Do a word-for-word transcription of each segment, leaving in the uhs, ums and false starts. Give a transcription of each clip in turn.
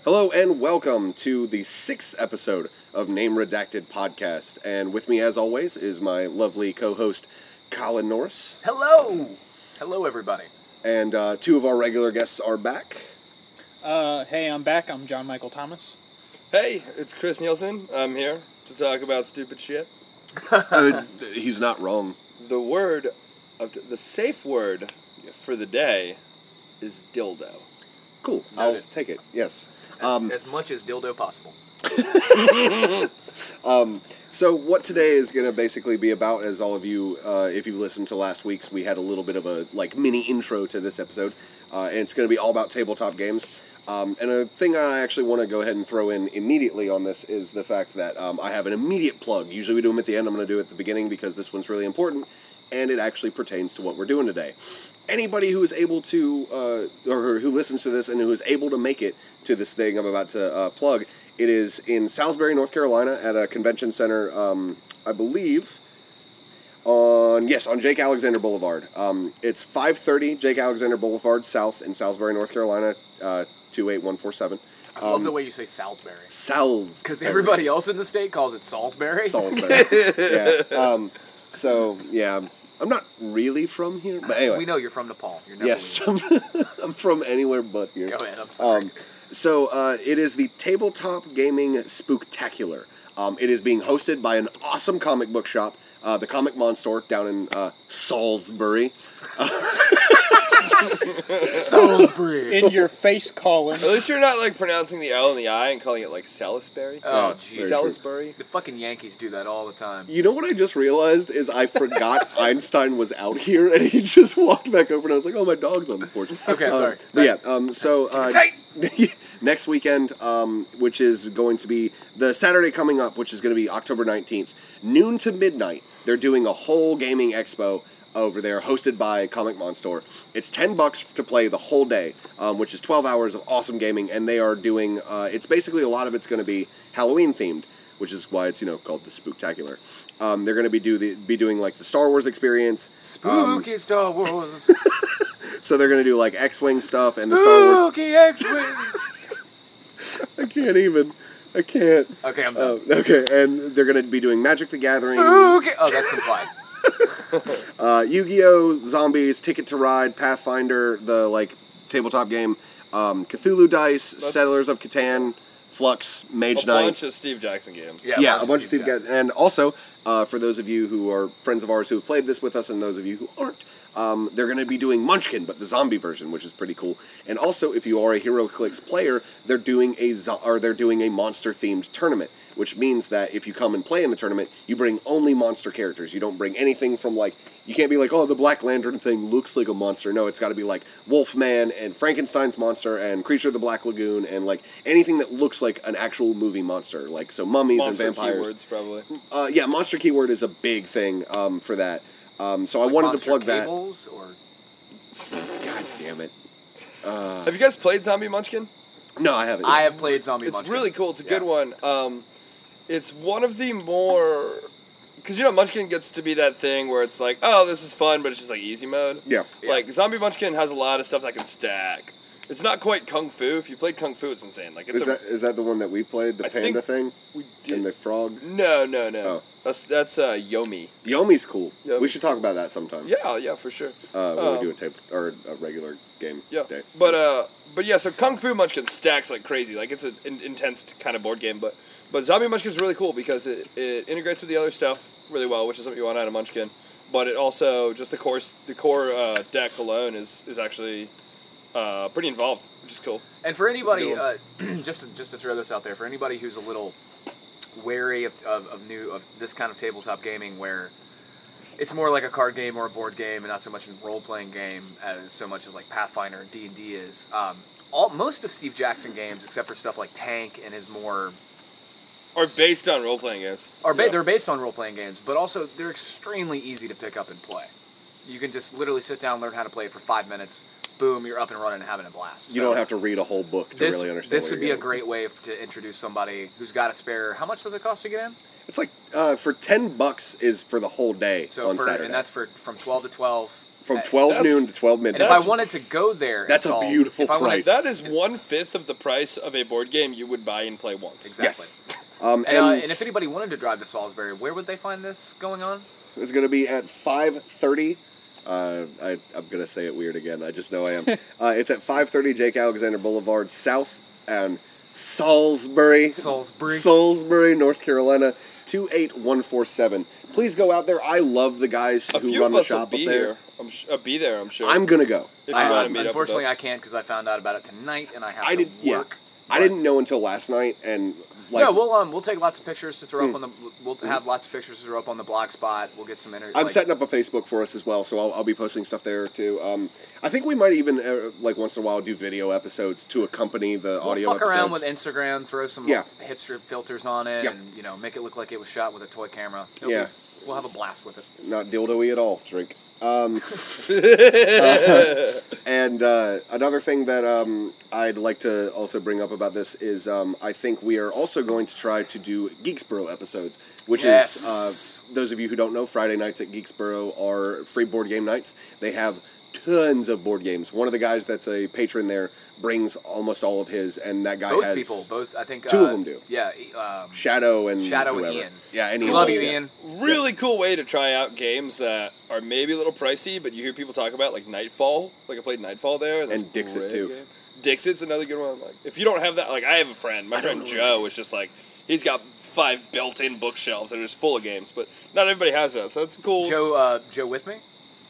Hello and welcome to the sixth episode of Name Redacted Podcast. And with me, as always, is my lovely co-host, Colin Norris. Hello! Hello, everybody. And uh, two of our regular guests are back. Uh, hey, I'm back. I'm John Michael Thomas. Hey, it's Chris Nielsen. I'm here to talk about stupid shit. uh, he's not wrong. The word, of t- the safe word yes. for the day is dildo. Cool. Noted. I'll take it. Yes. As, Um, as much as dildo possible. um, so what today is going to basically be about, as all of you, uh, if you listened to last week's, we had a little bit of a like mini intro to this episode, uh, and it's going to be all about tabletop games. Um, and a thing I actually want to go ahead and throw in immediately on this is the fact that um, I have an immediate plug. Usually we do them at the end. I'm going to do it at the beginning because this one's really important, and it actually pertains to what we're doing today. Anybody who is able to, uh, or who listens to this and who is able to make it to this thing I'm about to uh, plug, it is in Salisbury, North Carolina, at a convention center, um, I believe, on, yes, on Jake Alexander Boulevard. Um, it's five thirty Jake Alexander Boulevard South in Salisbury, North Carolina, uh, two eight one four seven. I love um, the way you say Salisbury. Sals. Because everybody else in the state calls it Salisbury. Salisbury. yeah. Um, so, yeah, I'm not really from here, but anyway. We know you're from Nepal. You're Yes, I'm, I'm from anywhere but here. Go ahead, I'm sorry. Um, so, uh, it is the Tabletop Gaming Spooktacular. Um, it is being hosted by an awesome comic book shop, uh, the Comic Monster, down in uh, Salisbury. Salisbury. In your face, Colin. At least you're not like pronouncing the L and the I and calling it like Salisbury. Oh, Yeah, jeez. very Salisbury. The fucking Yankees do that all the time. You know what I just realized is I forgot Einstein was out here, and he just walked back over, and I was like, oh, my dog's on the porch. Okay, I'm Um, sorry. But yeah, um, so... Uh, Tight! next weekend, um, which is going to be the Saturday coming up, which is going to be October nineteenth, noon to midnight, they're doing a whole gaming expo over there, hosted by Comic Monster. It's ten bucks to play the whole day, um, which is twelve hours of awesome gaming, and they are doing, uh, it's basically a lot of it's going to be Halloween themed, which is why it's, you know, called the Spooktacular. Um, they're going to be do the, be doing like the Star Wars experience. Spooky um, Star Wars. So they're going to do like X-Wing stuff and the Star Wars. Spooky X-Wing. I can't even. I can't. Okay, I'm done. Uh, okay, and they're going to be doing Magic the Gathering. Spooky. Oh, that's implied. Uh, Yu-Gi-Oh! Zombies, Ticket to Ride, Pathfinder, the like tabletop game, um, Cthulhu Dice, That's- Settlers of Catan, Flux, Mage A Knight. bunch of Steve Jackson games. Yeah. Yeah, bunch a of bunch of Steve Steve guys. And also, uh, for those of you who are friends of ours who have played this with us and those of you who aren't, um, they're going to be doing Munchkin, but the zombie version, which is pretty cool. And also, if you are a HeroClix player, they're doing a zo- or they're doing a monster-themed tournament, which means that if you come and play in the tournament, you bring only monster characters. You don't bring anything from, like, you can't be like, oh, the Black Lantern thing looks like a monster. No, it's got to be like Wolfman and Frankenstein's monster and Creature of the Black Lagoon and, like, anything that looks like an actual movie monster, like, so mummies Monster and vampires. keywords, probably. Uh, yeah, monster keyword is a big thing um, for that. Um, so I Like wanted Monster to plug Cables, or that. God damn it. Uh, Have you guys played Zombie Munchkin? no, I haven't. I have played Zombie It's Munchkin. really cool. It's a good Yeah. one. Um, it's one of the more... Because, you know, Munchkin gets to be that thing where it's like, oh, this is fun, but it's just like easy mode. Yeah. Yeah. Like, Zombie Munchkin has a lot of stuff that can stack. It's not quite Kung Fu. If you played Kung Fu, it's insane. Like, it's Is a... that is that the one that we played, the I panda think thing? We And did... the frog? No, no, no. Oh. That's, that's uh, Yomi. Yomi's cool. Yomi's we should talk about that sometime. Yeah, yeah, for sure. Uh, when Um, we do a tape or a regular game Yeah, day. but uh, but yeah. So Kung Fu Munchkin stacks like crazy. Like it's an in- intense kind of board game. But but Zombie Munchkin is really cool because it, it integrates with the other stuff really well, which is something you want out of Munchkin. But it also just the core the core uh, deck alone is is actually uh, pretty involved, which is cool. And for anybody, It's uh, just to, just to throw this out there, for anybody who's a little wary of, of, of new of this kind of tabletop gaming, where it's more like a card game or a board game, and not so much a role playing game as so much as like Pathfinder and D and D is. Um, all most of Steve Jackson games, except for stuff like Tank and his more Or based on role playing games. are ba- Yeah. they're based on role playing games, but also they're extremely easy to pick up and play. You can just literally sit down, learn how to play it for five minutes. Boom, you're up and running and having a blast. You So don't have to read a whole book to this, really understand. This what would be you're a getting. great way f- to introduce somebody who's got a spare. How much does it cost to get in? It's like uh, for ten bucks is for the whole day So on for, Saturday. and that's for from twelve to twelve. From Uh, twelve That's- noon to twelve And if midnight. I wanted to go there, That's and a solve- beautiful if I wanted- price. That is one fifth of the price of a board game you would buy and play once. Exactly. Yes. Um, And, uh, and and if anybody wanted to drive to Salisbury, where would they find this going on? it's going to be at five thirty. Uh, I, I'm going to say it weird again. I just know I am. uh, it's at five thirty Jake Alexander Boulevard South and Salisbury. Salisbury. Salisbury, North Carolina, two eight one four seven. Please go out there. I love the guys A who few run of the us will shop be up there. here. I'm sh- uh, be there, I'm sure. I'm going to go. If you I, wanna um, meet up with unfortunately, us. I can't because I found out about it tonight, and I have I to did. Yeah. work. I but- didn't know until last night, and like no, we'll um, we'll take lots of pictures to throw Mm. up on the. We'll have lots of pictures to throw up on the blog spot. We'll get some interviews. I'm setting up a Facebook for us as well, so I'll, I'll be posting stuff there too. Um, I think we might even uh, like once in a while do video episodes to accompany the We'll audio fuck episodes. around with Instagram, throw some Yeah. hipster filters on it, Yeah. and you know, make it look like it was shot with a toy camera. It'll Yeah. be- we'll have a blast with it. Not dildo-y at all. Drink. Um, uh, and uh, another thing that um, I'd like to also bring up about this is um, I think we are also going to try to do Geeksboro episodes, which Yes. is uh, those of you who don't know, Friday nights at Geeksboro are free board game nights. They have tons of board games. One of the guys that's a patron there brings almost all of his, and that guy Both has people, both I think two uh, of them do. Yeah, e- um, Shadow and Shadow and whoever. Ian. Yeah, and we Ian love does, you, yeah. Ian. Really cool way to try out games that are maybe a little pricey, but you hear people talk about, like Nightfall. Like I played Nightfall there. That's And a Dixit, great too. game. Dixit's another good one. Like if you don't have that, like I have a friend. My friend Joe is just like he's got five built-in bookshelves that are just full of games, but not everybody has that. So that's cool. Joe, uh, Joe with me?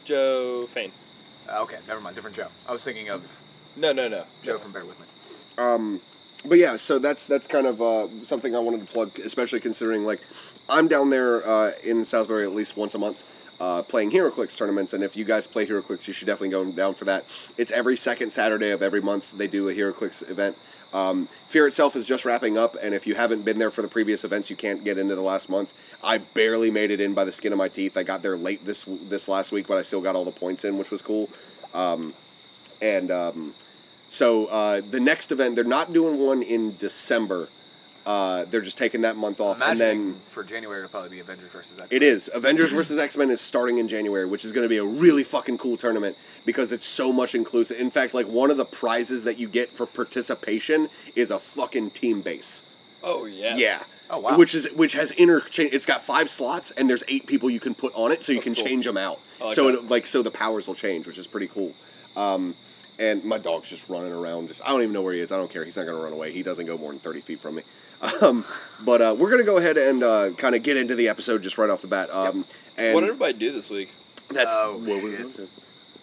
Joe Fain. Uh, okay, never mind, different Joe. I was thinking of No, no, no. Joe from Bear With Me. Um, but yeah, so that's that's kind of uh, something I wanted to plug, especially considering like I'm down there uh, in Salisbury at least once a month uh, playing HeroClix tournaments, and if you guys play HeroClix, you should definitely go down for that. It's every second Saturday of every month they do a HeroClix event. Um, Fear itself is just wrapping up, and if you haven't been there for the previous events, you can't get into the last month. I barely made it in by the skin of my teeth. I got there late this this last week, but I still got all the points in, which was cool. Um, and um, so uh, the next event, they're not doing one in December. Uh, they're just taking that month off, and Imagining then for January it'll probably be Avengers versus X. it is Avengers versus X-Men is starting in January, which is going to be a really fucking cool tournament because it's so much inclusive. In fact, like one of the prizes that you get for participation is a fucking team base. Oh yes. Yeah. Oh, wow. Which is which has interchange. It's got five slots, and there's eight people you can put on it, so you That's can cool. change them out. I like so that. it, like so the powers will change, which is pretty cool. Um, and my dog's just running around. Just I don't even know where he is. I don't care. He's not going to run away. He doesn't go more than thirty feet from me. Um, but uh, we're going to go ahead and uh, kind of get into the episode just right off the bat. Um, and What did everybody do this week? that's Oh, what we're shit. going to.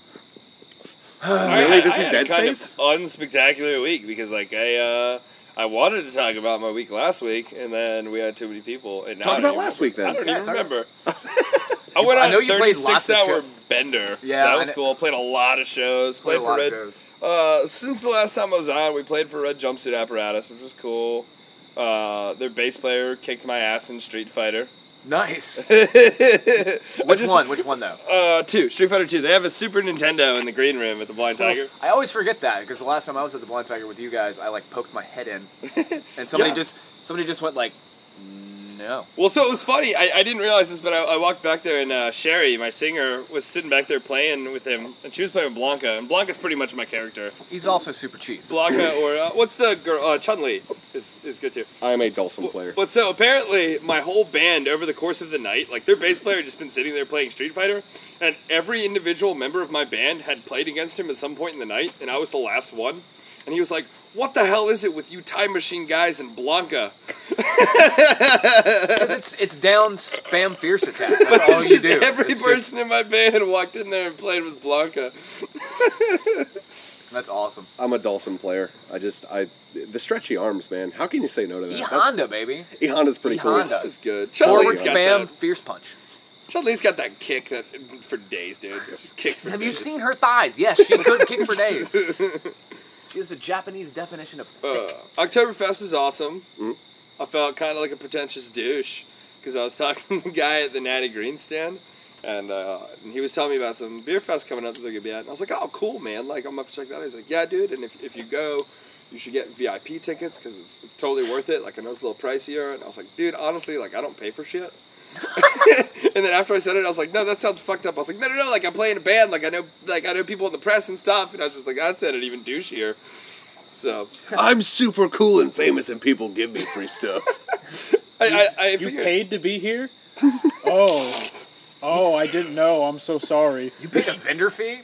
I, Really? I, This I is had Dead a kind Space? of unspectacular week because like I uh, I wanted to talk about my week last week and then we had too many people. And now Talk I don't about even last remember. week, then. I don't Yeah, even talk- remember. I went I on know a you played lots thirty-six of hour show- bender. Yeah, that I was kn- cool. Played a lot of shows. Played Played a for lot of Red. shows. Uh, since the last time I was on, we played for Red Jumpsuit Apparatus, which was cool. Uh, their bass player kicked my ass in Street Fighter. Nice. I Which just- one? Which one though? Uh, two. Street Fighter two. They have a Super Nintendo in the green room at the Blind Tiger. I always forget that because the last time I was at the Blind Tiger with you guys, I like poked my head in, and somebody Yeah. just somebody just went like, no. Well, so it was funny. I, I didn't realize this, but I, I walked back there, and uh, Sherry, my singer, was sitting back there playing with him, and she was playing with Blanca, and Blanca's pretty much my character. He's also super cheese. Blanca, or uh, what's the girl? Uh, Chun-Li is, is good too. I am a Dulcim player. But so apparently, my whole band over the course of the night, like their bass player had just been sitting there playing Street Fighter, and every individual member of my band had played against him at some point in the night, and I was the last one. And he was like, "What the hell is it with you Time Machine guys and Blanca?" 'Cause it's it's down spam fierce attack. That's But all it's you just do. every It's just- person in my band walked in there and played with Blanca. that's awesome. I'm a Dulcim player. I just I the stretchy arms, man. How can you say no to that? E That's- Honda, baby. E Honda's pretty cool. E-Honda. That's good. Forward Chun-Li's got spam, that- fierce punch. Chun-Li's got that kick that for days, dude. It just kicks for Have days. you seen her thighs? Yes, she could kick for days. She is the Japanese definition of thick. Uh, Oktoberfest was awesome. Mhm. I felt kind of like a pretentious douche because I was talking to the guy at the Natty Green stand, and, uh, and he was telling me about some beer fest coming up that they're gonna be at. And I was like, "Oh, cool, man! Like, I'm gonna have to check that out." He's like, "Yeah, dude. And if if you go, you should get V I P tickets because it's, it's totally worth it. Like, I know it's a little pricier." And I was like, "Dude, honestly, like, I don't pay for shit." And then after I said it, I was like, no, that sounds fucked up. I was like, no, no, no, like I play in a band, like I know, like I know people in the press and stuff. And I was just like, that sounded even douchier. So I'm super cool and famous, and people give me free stuff. I, I, I You figured, paid to be here? Oh. Oh, I didn't know. I'm so sorry. You paid a vendor fee?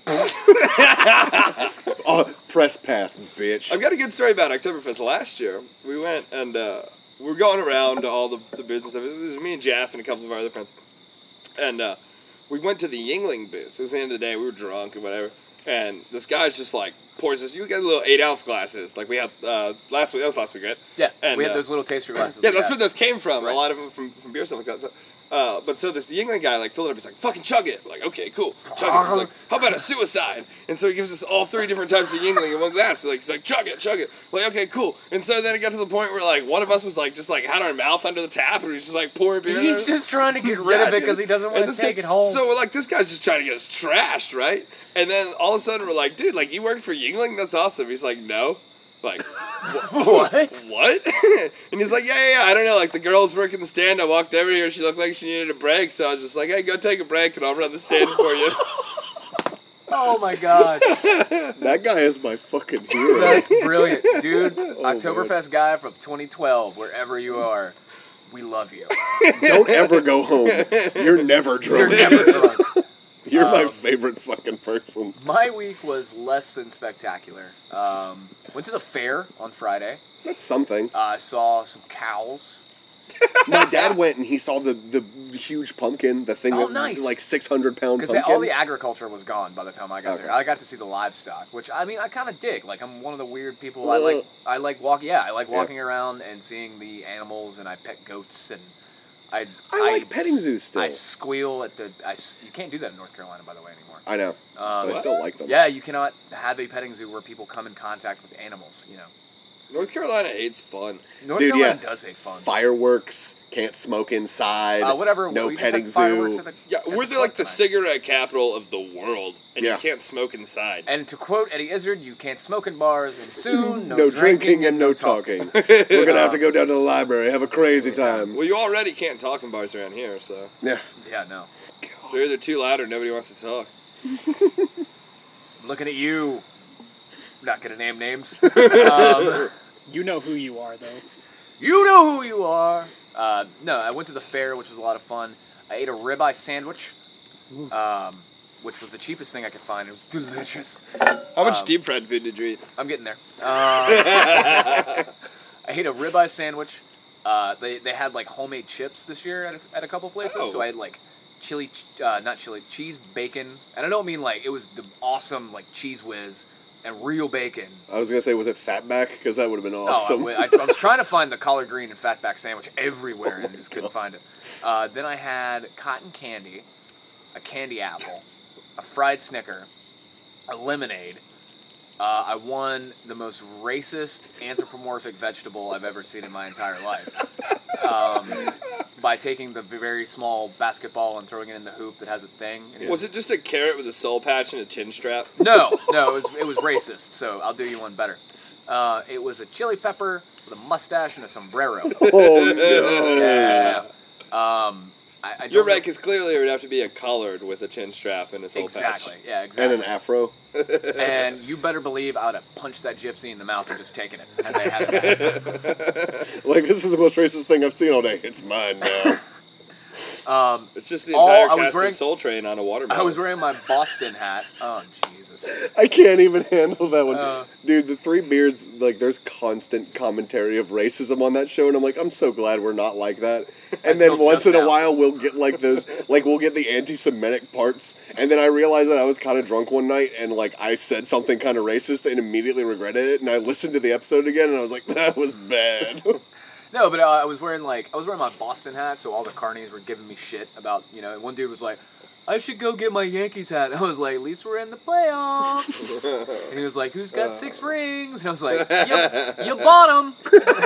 Oh, press pass, bitch. I've got a good story about Oktoberfest last year. We went and uh, we were going around to all the, the booths and stuff. It was me and Jeff and a couple of our other friends. And uh, we went to the Yingling booth. It was the end of the day. We were drunk and whatever. And this guy's just like, pours this. You got little eight ounce glasses. Like we had uh, last week. That was last week, right? Yeah, And, we had uh, those little taster glasses. Yeah, we that's had. where those came from. Right. A lot of them from, from beer stuff like that. So, uh, but so this the Yingling guy like filled it up. He's like, "Fucking chug it!" Like, okay, cool, chug it. He's like, "How about a suicide?" And so he gives us all three different types of Yingling in one glass. So like, he's like, "Chug it, chug it." Like, okay, cool. And so then it got to the point where like one of us was like just like had our mouth under the tap and he was just like pouring beer. in He's there. just trying to get rid Yeah, of it because dude. he doesn't And want to this take guy- it home. So we're like, this guy's just trying to get us trashed, right? And then all of a sudden we're like, dude, like you work for Yingling? That's awesome. He's like, no. Like, What? What? And he's like, yeah, yeah, yeah, I don't know. Like the girl was working the stand. I walked over here. She looked like she needed a break. So I was just like, hey, go take a break and I'll run the stand for you. Oh my god, That guy is my fucking hero. that's brilliant, dude. man. Oktoberfest guy from twenty twelve, wherever you are, we love you. Don't ever go home. You're never You're drunk. never drunk. You're my Um, favorite fucking person. My week was less than spectacular. Um, went to the fair on Friday. That's something. I uh, saw some cows. My dad went and he saw the, the huge pumpkin, the thing Oh, that nice. like six hundred pound Because pumpkin. all the agriculture was gone by the time I got Okay. there. I got to see the livestock, which I mean I kind of dig. Like I'm one of the weird people. I like Ugh. I like walk. Yeah, I like Yeah. walking around and seeing the animals, and I pet goats, and I I like petting zoos still. I squeal at the. I s- you can't do that in North Carolina, by the way, anymore. I know, Um, but I still like them. yeah, you cannot have a petting zoo where people come in contact with animals. You know, North Carolina hates fun. North Dude, Carolina yeah. does hate fun. Fireworks, can't smoke inside. Uh, whatever. No we just had petting fireworks zoo. at the- Yeah, at we're the the, like the park tonight. cigarette capital of the world, and Yeah. you can't smoke inside. And to quote Eddie Izzard, you can't smoke in bars, and soon no, no drinking and no talking. We're gonna have to go down to the library, have a crazy time. Well, you already can't talk in bars around here, so Yeah. Yeah, no. they're either too loud or nobody wants to talk. I'm looking at you. I'm not gonna name names. um, You know who you are, though. you know who you are. Uh, no, I went to the fair, which was a lot of fun. I ate a ribeye sandwich, um, which was the cheapest thing I could find. It was delicious. How much Um, deep fried food did you eat? I'm getting there. Uh, I ate a ribeye sandwich. Uh, they they had like homemade chips this year at a, at a couple places, Oh. so I had like chili, ch- uh, not chili, cheese bacon, and I don't mean like it was the awesome like cheese whiz and real bacon. I was gonna say, was it Fatback? Because that would have been awesome. Oh, I, I, I was trying to find the collard green and fatback sandwich everywhere and just couldn't find it. Uh, then I had cotton candy, a candy apple, a fried Snicker, a lemonade. Uh, I won the most racist anthropomorphic vegetable I've ever seen in my entire life um, by taking the very small basketball and throwing it in the hoop that has a thing. And Was it just a carrot with a soul patch and a chin strap? No, no, it was it was racist. So I'll do you one better. Uh, it was a chili pepper with a mustache and a sombrero. Oh no! Yeah. Um, I, I don't You're know- right, because clearly it would have to be a collard with a chin strap and a soul Exactly. patch. Yeah, And exactly. an afro. And you better believe I would have punched that gypsy in the mouth and just taken it. Had they had it. Like, this is the most racist thing I've seen all day. It's mine now. Um, It's just the All- entire I was cast wearing- of Soul Train on a watermelon. I was wearing my Boston hat. Oh Jesus. I can't even handle that one. Uh. Dude, the Three Beards, like, there's constant commentary of racism on that show, and I'm like, I'm so glad we're not like that. And then Until once just in a now. while, we'll get, like, those, like, we'll get the anti-Semitic parts, and then I realized that I was kind of drunk one night, and, like, I said something kind of racist and immediately regretted it, and I listened to the episode again, and I was like, that was bad. No, but uh, I was wearing like I was wearing my Boston hat, so all the carnies were giving me shit about you know. And one dude was like, "I should go get my Yankees hat." I was like, "At least we're in the playoffs." And he was like, "Who's got six rings?" And I was like, "You, you bought them."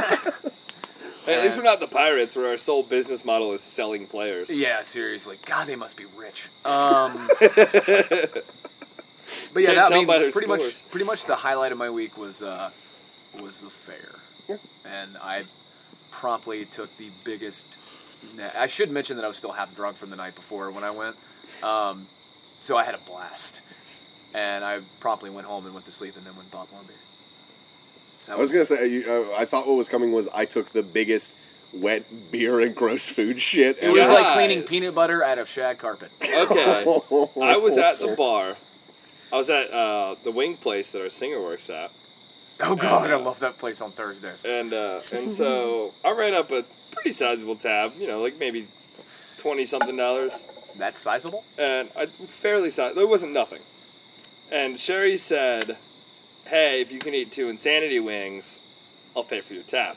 Hey, at least we're not the Pirates, where our sole business model is selling players. Yeah, seriously. God, they must be rich. Um, but yeah, Can't that, tell I mean, by their pretty scores. much, pretty much the highlight of my week was uh, was the fair, and I promptly took the biggest Nah, I should mention that I was still half drunk from the night before when I went. Um, so I had a blast. And I promptly went home and went to sleep and then went and bought more beer. That I was gonna say, you, uh, I thought what was coming was I took the biggest wet beer and gross food shit. It was ever. like cleaning Guys. peanut butter out of shag carpet. Okay. I was at the bar. I was at uh, the wing place that our singer works at. Oh god, And, uh, I love that place on Thursdays. And uh, and so I ran up a pretty sizable tab, you know, like maybe twenty something dollars, That's sizable? and I fairly sized. There wasn't nothing. And Sherry said, "Hey, if you can eat two insanity wings, I'll pay for your tab."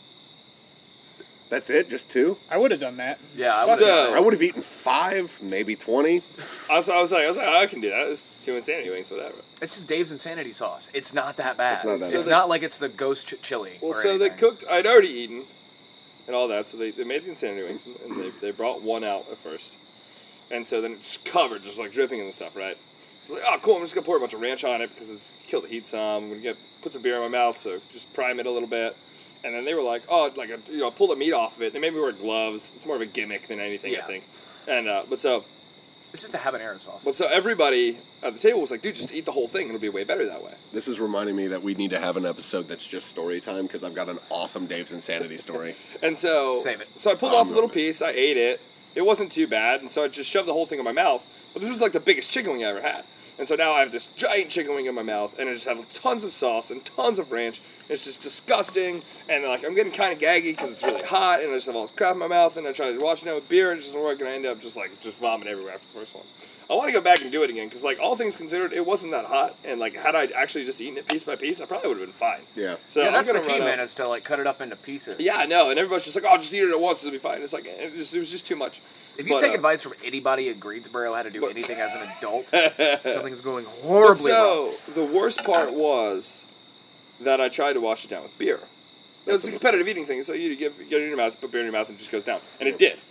That's it, just two. I would have done that. Yeah, I would So- I would have eaten five, maybe twenty. I was, I was like, I was like, I can do that. It's two insanity wings, whatever. It's just Dave's Insanity sauce. It's not that bad. It's not that It's bad. not like it's the ghost ch- chili. Well, or so they anything. cooked. I'd already eaten, and all that. So they, they made the insanity wings, and, and they, they brought one out at first, and so then it's covered, just like dripping in the stuff, right? So like, oh, cool. I'm just gonna pour a bunch of ranch on it because it's kill the heat some. I'm gonna get put some beer in my mouth, so just prime it a little bit. And then they were like, oh, like a, you know, pull the meat off of it. They made me wear gloves. It's more of a gimmick than anything, I Yeah. think. And uh, but so It's just a habanero sauce. but so everybody at the table was like, dude, just eat the whole thing. It'll be way better that way. This is reminding me that we need to have an episode that's just story time because I've got an awesome Dave's Insanity story. And so, Save it. so I pulled Oh, off a little no. piece. I ate it. It wasn't too bad, and so I just shoved the whole thing in my mouth. But this was like the biggest chicken wing I ever had. And so now I have this giant chicken wing in my mouth, and I just have tons of sauce and tons of ranch. And it's just disgusting, and like I'm getting kind of gaggy because it's really hot, and I just have all this crap in my mouth. And I try to wash it down with beer, and it's just we're gonna end up just like just vomit everywhere after the first one. I want to go back and do it again because like all things considered, it wasn't that hot, and like had I actually just eaten it piece by piece, I probably would have been fine. Yeah. So yeah, I'm that's the gonna key, run man, up. is to like cut it up into pieces. Yeah, I know, and everybody's just like, "Oh, just eat it at once; it'll be fine." It's like it, just, it was just too much. If you But, take uh, advice from anybody at Greensboro how to do but- anything as an adult, something's going But horribly wrong. so the worst part was that I tried to wash it down with beer. It was a competitive eating thing, so you give get it in your mouth, put beer in your mouth, and it just goes down, and it did.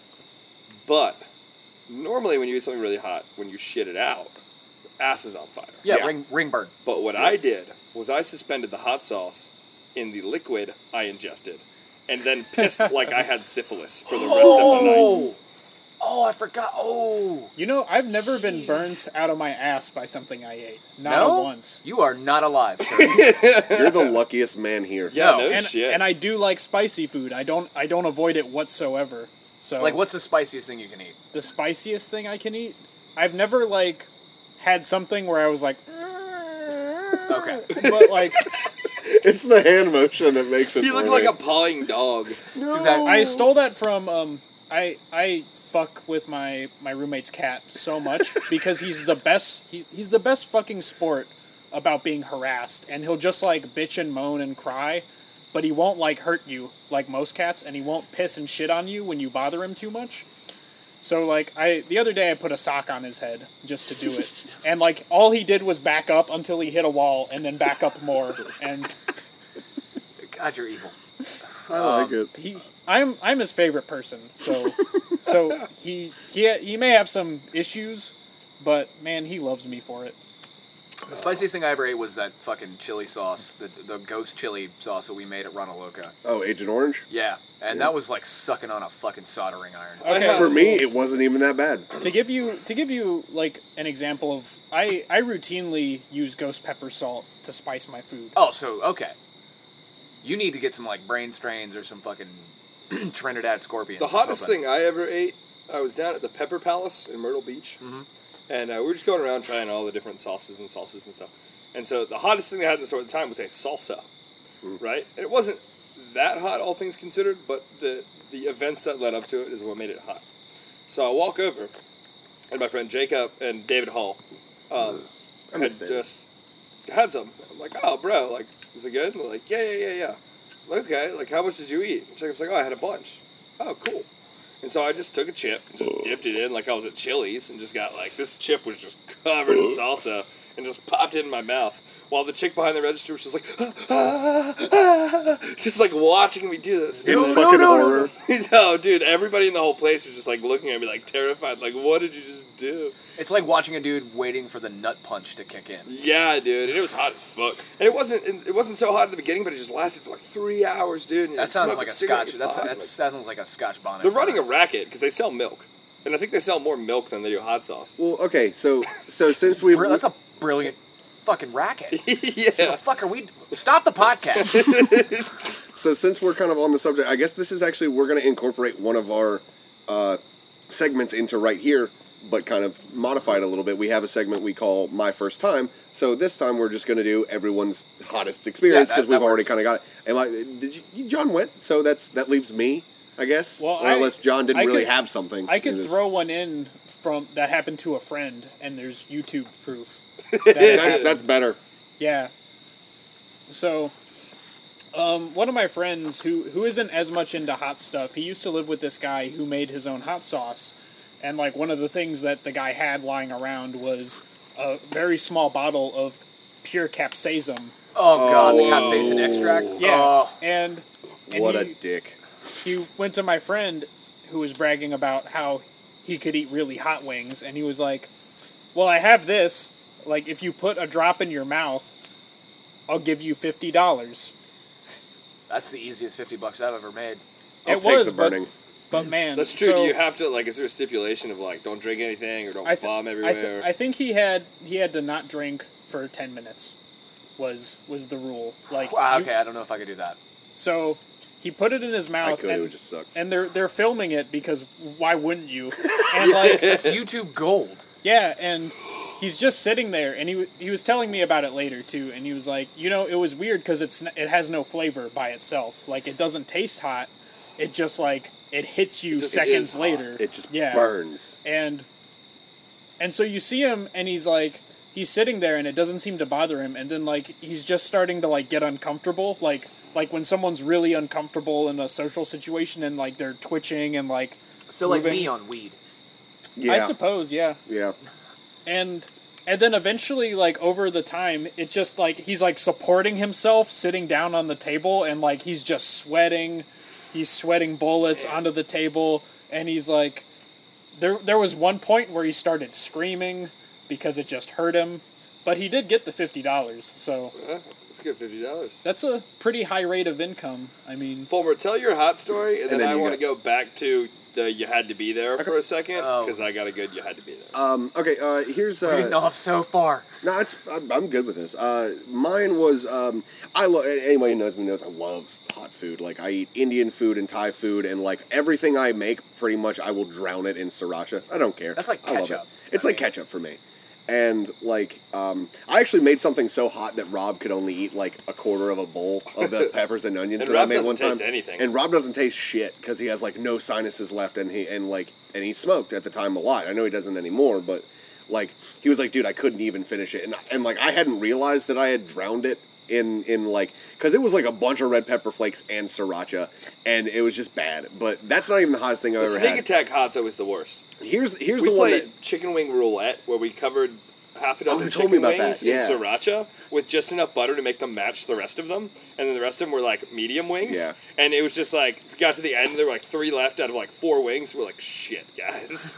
But normally, when you eat something really hot, when you shit it out, your ass is on fire. Yeah, Yeah. ring ring burn. But what I did was I suspended the hot sauce in the liquid I ingested, and then pissed like I had syphilis for the rest of the night. Oh, oh, I forgot. Oh, You know, I've never been burnt out of my ass by something I ate. Not no, once. You are not alive, sir. You're the luckiest man here. Yeah, No. no, And shit. and I do like spicy food. I don't I don't avoid it whatsoever. So Like, what's the spiciest thing you can eat? the spiciest thing I can eat? I've never like had something where I was like Okay. but like It's the hand motion that makes it. you look for like me. a pawing dog. It's exactly- I stole that from um I I fuck with my my roommate's cat so much because he's the best he, he's the best fucking sport about being harassed, and he'll just like bitch and moan and cry, but he won't like hurt you like most cats, and he won't piss and shit on you when you bother him too much. So like I the other day I put a sock on his head just to do it. And like all he did was back up until he hit a wall and then back up more, and God, you're evil. I like it. he I'm I'm his favorite person. So so he he he may have some issues, but man, he loves me for it. The spiciest thing I ever ate was that fucking chili sauce, the the ghost chili sauce that we made at Rana Loca. Oh, Agent Orange? Yeah, and that was like sucking on a fucking soldering iron. Okay. For me, it wasn't even that bad. To give you to give you like an example of I I routinely use ghost pepper salt to spice my food. Oh, so okay. You need to get some like brain strains or some fucking Trinidad scorpions. The or hottest something. thing I ever ate, I was down at the Pepper Palace in Myrtle Beach, Mhm. and uh, we were just going around trying all the different sauces and sauces and stuff. And so the hottest thing they had in the store at the time was a salsa, right? And it wasn't that hot, all things considered, but the the events that led up to it is what made it hot. So I walk over, and my friend Jacob and David Hall um, I had miss David. just had some. I'm like, oh, bro, like, is it good? And they're like, yeah, yeah, yeah, yeah. I'm like, okay, like, how much did you eat? And Jacob's like, oh, I had a bunch. Oh, cool. And so I just took a chip, and just dipped it in like I was at Chili's, and just got like, this chip was just covered in salsa, and just popped it in my mouth. While the chick behind the register was just like, ah, ah, ah, just like watching me do this. In No, And no, fucking no, no. horror. no, dude, everybody in the whole place was just like looking at me like terrified, like, what did you just do? It's like watching a dude waiting for the nut punch to kick in. Yeah, dude, and it was hot as fuck. And it wasn't it wasn't so hot at the beginning, but it just lasted for like three hours, dude. And That you'd sounds smoke like a cigarette, scotch. it's That's hot. that sounds like a scotch bonnet. They're running a racket because they sell milk, and I think they sell more milk than they do hot sauce. Well, okay, so so since we Br- That's a brilliant fucking racket. Yeah. So the fuck are we? Stop the podcast. so since we're kind of on the subject, I guess this is actually we're going to incorporate one of our uh, segments into right here, but kind of modify it a little bit. We have a segment we call My First Time. So this time we're just going to do everyone's hottest experience Yeah, because that- we've that already works. kind of got it. Am I? Did you? John went, so that's that leaves me, I guess. Well, or I- unless John didn't I really could- have something. I could in his- throw one in from that happened to a friend, and there's YouTube proof. that it That's, happened. that's better. Yeah. So, um, one of my friends who who isn't as much into hot stuff, he used to live with this guy who made his own hot sauce, and like one of the things that the guy had lying around was a very small bottle of pure capsaicin. Oh god, the Oh. capsaicin extract. Yeah, Oh. and and What he, a dick. he went to my friend who was bragging about how he could eat really hot wings, and he was like, "Well, I have this. Like, if you put a drop in your mouth, I'll give you fifty dollars." That's the easiest fifty bucks I've ever made. I'll It take was, the burning. But, but man, That's true. So Do you have to like? Is there a stipulation of like, don't drink anything or don't I th- vom I, everywhere? th- I think he had he had to not drink for ten minutes. Was was the rule? Like, Wow, you- okay, I don't know if I could do that. so he put it in his I mouth, could, it and, would just suck. and they're they're filming it because why wouldn't you? And like, That's YouTube gold. yeah, and he's just sitting there, and he w- he was telling me about it later too, and he was like, you know, it was weird because it's n- it has no flavor by itself. Like, it doesn't taste hot. It just like it hits you just seconds is hot. later. It just yeah. burns. and and so you see him, and he's like he's sitting there, and it doesn't seem to bother him, and then like he's just starting to like get uncomfortable, like like when someone's really uncomfortable in a social situation, and like they're twitching and like So like moving. me on weed. Yeah. I suppose, yeah. Yeah. And and then eventually, like over the time, it's just like he's like supporting himself, sitting down on the table, and like he's just sweating. He's sweating bullets onto the table, and he's like, there. There was one point where he started screaming because it just hurt him, but he did get the fifty dollars. So Uh, let's get fifty dollars. that's a pretty high rate of income. I mean, Fulmer, tell your hot story, and, And then, then I you want to got- go back to the you had to be there for a second Oh. because I got a good you had to be there. Um, okay, uh, here's... We're getting Uh, off so far. no, it's, I'm, I'm good with this. Uh, mine was... Um, I love... Anybody who knows me knows I love hot food. Like, I eat Indian food and Thai food, and, like, everything I make, pretty much, I will drown it in sriracha. I don't care. That's like I love it. ketchup. It's I like mean- ketchup for me. And, like, um, I actually made something so hot that Rob could only eat, like, a quarter of a bowl of the peppers and onions And that I Rob made doesn't one time. taste anything. And Rob doesn't taste shit because he has, like, no sinuses left, and he, and, like, and he smoked at the time a lot. I know he doesn't anymore, but, like, he was like, dude, I couldn't even finish it. And, and like, I hadn't realized that I had drowned it in, in like, because it was, like, a bunch of red pepper flakes and sriracha, and it was just bad. But that's not even the hottest thing I've The ever sneak had. attack hot's always the worst. Here's, here's We the one played that... chicken wing roulette where we covered half a dozen you told me chicken about that, wings yeah. in sriracha with just enough butter to make them match the rest of them, and then the rest of them were like medium wings. Yeah. And it was just like we got to the end, there were like three left out of like four wings. We're like, shit, guys.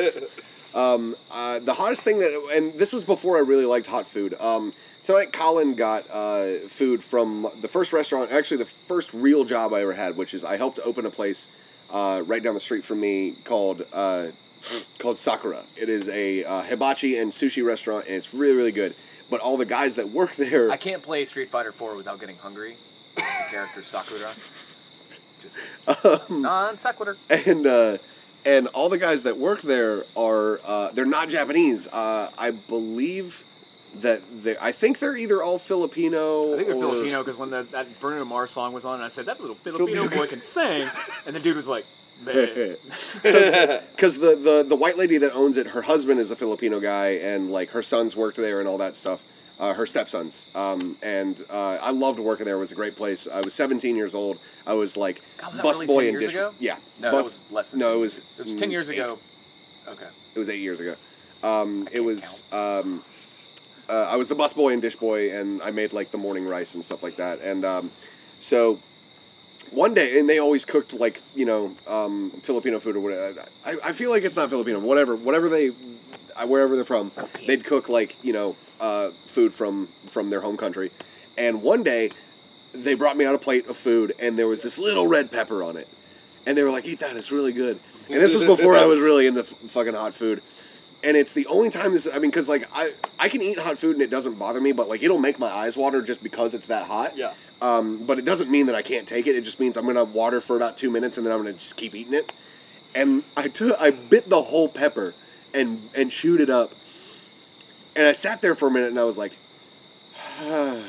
Uh, the hottest thing that, and this was before I really liked hot food. Um, tonight, Colin got uh, food from the first restaurant, actually the first real job I ever had, which is I helped open a place uh, right down the street from me called uh, called Sakura. It is a uh, hibachi and sushi restaurant, and it's really really good. But all the guys that work there, I can't play Street Fighter four without getting hungry. The character Sakura. Just Um, non sequitur. and uh, and all the guys that work there are uh, they're not Japanese. Uh, I believe that they. I think they're either all Filipino. I think they're or, Filipino because when the, that Bruno Mars song was on, and I said that little Filipino Filipino. boy can sing, and the dude was like, "Meh." Because the, the, the white lady that owns it, her husband is a Filipino guy, and like her sons worked there and all that stuff. Uh, her stepsons. Um, and uh, I loved working there. It was a great place. I was seventeen years old. I was like God, was that bus really boy ten and years dish. ago? Yeah. No, bus, that was less than No, ten it was. years. It was ten years eight. ago. Okay. It was eight years ago. Um, it was. Um, uh, I was the bus boy and dish boy, and I made like the morning rice and stuff like that. And um, so one day, and they always cooked like you know um, Filipino food or whatever. I, I feel like it's not Filipino. Whatever, whatever they. uh, wherever they're from, they'd cook like you know uh, food from from their home country, and one day they brought me out a plate of food, and there was this little red pepper on it, and they were like, "Eat that, it's really good." And this was before I was really into f- fucking hot food. And it's the only time this, I mean, because, like, I, I can eat hot food and it doesn't bother me, but, like, it'll make my eyes water just because it's that hot. Yeah. Um, but it doesn't mean that I can't take it. It just means I'm going to water for about two minutes and then I'm going to just keep eating it. And I took, I bit the whole pepper and, and chewed it up. And I sat there for a minute and I was like, and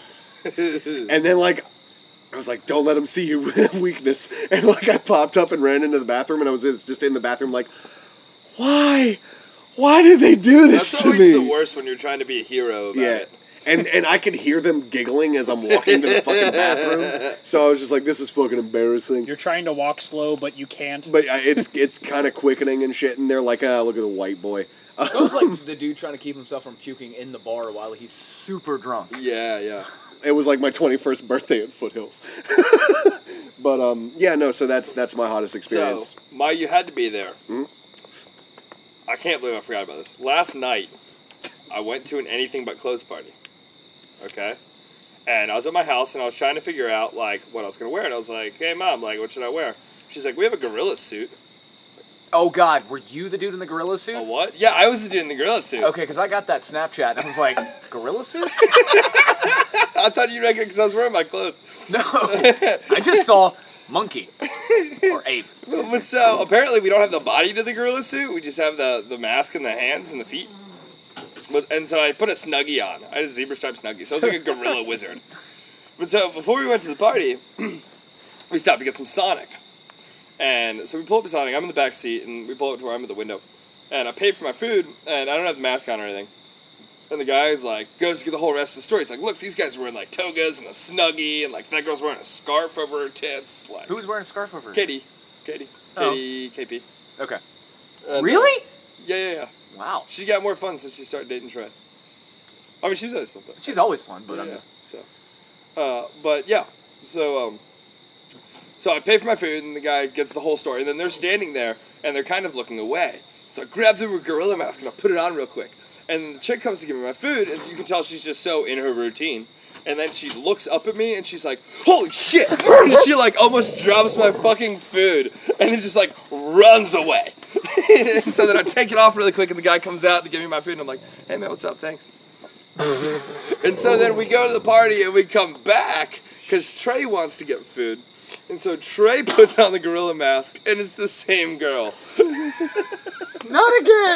then, like, I was like, don't let them see you with weakness. And, like, I popped up and ran into the bathroom and I was just in the bathroom like, why? Why did they do this That's to me? That's always the worst when you're trying to be a hero about yeah. it. And and I could hear them giggling as I'm walking to the fucking bathroom. So I was just like, this is fucking embarrassing. You're trying to walk slow, but you can't. But uh, it's it's kind of quickening and shit, and they're like, ah, look at the white boy. It's almost like the dude trying to keep himself from puking in the bar while he's super drunk. Yeah, yeah. It was like my twenty-first birthday at Foothills. But um, yeah, no. So that's that's my hottest experience. So, my, you had to be there. Hmm? I can't believe I forgot about this. Last night, I went to an anything but clothes party. Okay? And I was at my house and I was trying to figure out, like, what I was going to wear. And I was like, hey, Mom, like, what should I wear? She's like, we have a gorilla suit. Oh, God, were you the dude in the gorilla suit? A what? Yeah, I was the dude in the gorilla suit. Okay, because I got that Snapchat and I was like, gorilla suit? I thought you reckoned because I was wearing my clothes. No, I just saw monkey or ape. But, but so, apparently we don't have the body to the gorilla suit. We just have the, the mask and the hands and the feet. But, and so I put a Snuggie on. I had a zebra stripe Snuggie. So I was like a gorilla wizard. But so before we went to the party, we stopped to get some Sonic. And so we pull up to Sonic. I'm in the back seat, and we pull up to where I'm at the window. And I paid for my food, and I don't have the mask on or anything. And the guy's like, goes to get the whole rest of the story. He's like, look, these guys are wearing like togas and a Snuggie, and like that girl's wearing a scarf over her tits. Like, Who was wearing a scarf over her? Katie. Katie. Oh. Katie, K P. Okay. And, Really? uh, yeah, yeah, yeah. Wow. She got more fun since she started dating Trey. I mean, she was always fun, but She's always fun, but yeah, I'm yeah. just... So, uh, but yeah, so um, so I pay for my food, and the guy gets the whole story, and then they're standing there, and they're kind of looking away. So I grab the gorilla mask and I put it on real quick, and the chick comes to give me my food, and you can tell she's just so in her routine. And then she looks up at me and she's like, holy shit! And she like almost drops my fucking food and then just like runs away. And so then I take it off really quick and the guy comes out to give me my food and I'm like, hey man, what's up? Thanks. And so then we go to the party and we come back because Trey wants to get food. And so Trey puts on the gorilla mask and it's the same girl. Not again!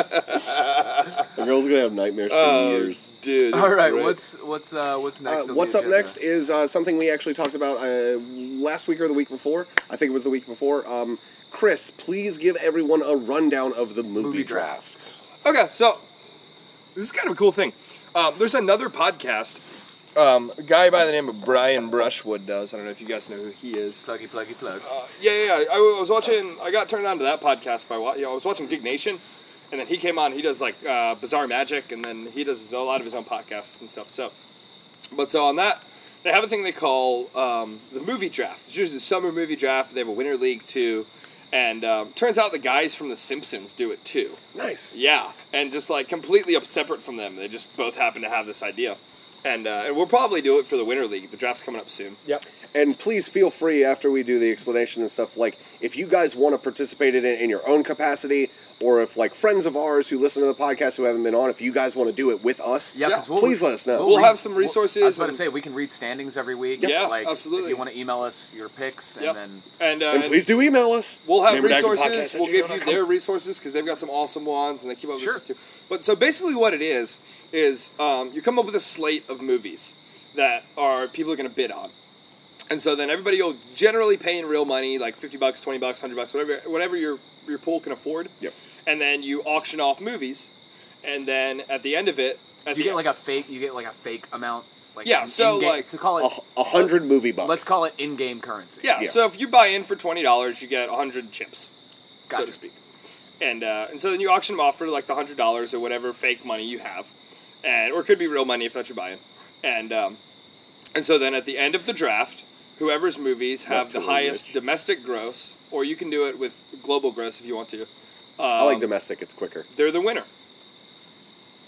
The girl's gonna have nightmares for Oh, years. dude. All right, great. what's what's uh, what's next? Uh, on what's the up agenda? next is uh, something we actually talked about uh, last week or the week before. I think it was the week before. Um, Chris, please give everyone a rundown of the movie, movie draft. draft. Okay, so this is kind of a cool thing. Um, there's another podcast. Um, a guy by the name of Brian Brushwood does. I don't know if you guys know who he is. Pluggy, pluggy, plug. Uh, yeah, yeah, yeah. I was watching. I got turned on to that podcast by wa- you know I was watching Dig Nation, and then he came on. He does like uh, Bizarre Magic, and then he does a lot of his own podcasts and stuff. So, but so on that, they have a thing they call um, the movie draft. It's usually the summer movie draft. They have a winter league too, and um, turns out the guys from The Simpsons do it too. Nice. Yeah, and just like completely up separate from them. They just both happen to have this idea. And, uh, and we'll probably do it for the Winter League. The draft's coming up soon. Yep. And please feel free after we do the explanation and stuff, like, if you guys want to participate in it in your own capacity, or if, like, friends of ours who listen to the podcast who haven't been on, if you guys want to do it with us, Yeah, 'cause we'll, please let us know. We'll read- have some resources I was about to and- say we can read standings every week. Yeah, like, absolutely. If you want to email us your picks, and Yep. then And, uh, And please do email us. we'll have Neighbor Dagger resources. Podcast at We'll give gmail you dot com. their resources because they've got some awesome ones and they keep up with Sure. this too. But so basically what it is, is um, you come up with a slate of movies that are people are going to bid on. And so then everybody will generally pay in real money, like fifty bucks, twenty bucks, one hundred bucks, whatever whatever your your pool can afford. Yep. And then you auction off movies. And then at the end of it, at you the get like a fake. You get like a fake amount. Like Yeah, in- so, in-game- like- to call it. A, a hundred movie bucks. Let's call it in-game currency. Yeah, Yeah. so if you buy in for twenty dollars, you get a hundred chips, so Gotcha. to speak, and uh, and so then you auction them off for like the hundred dollars or whatever fake money you have, and or it could be real money if that's your buy-in, and um, and so then at the end of the draft, whoever's movies have Not the totally highest rich. domestic gross, or you can do it with global gross if you want to. Um, I like domestic. It's quicker. They're the winner.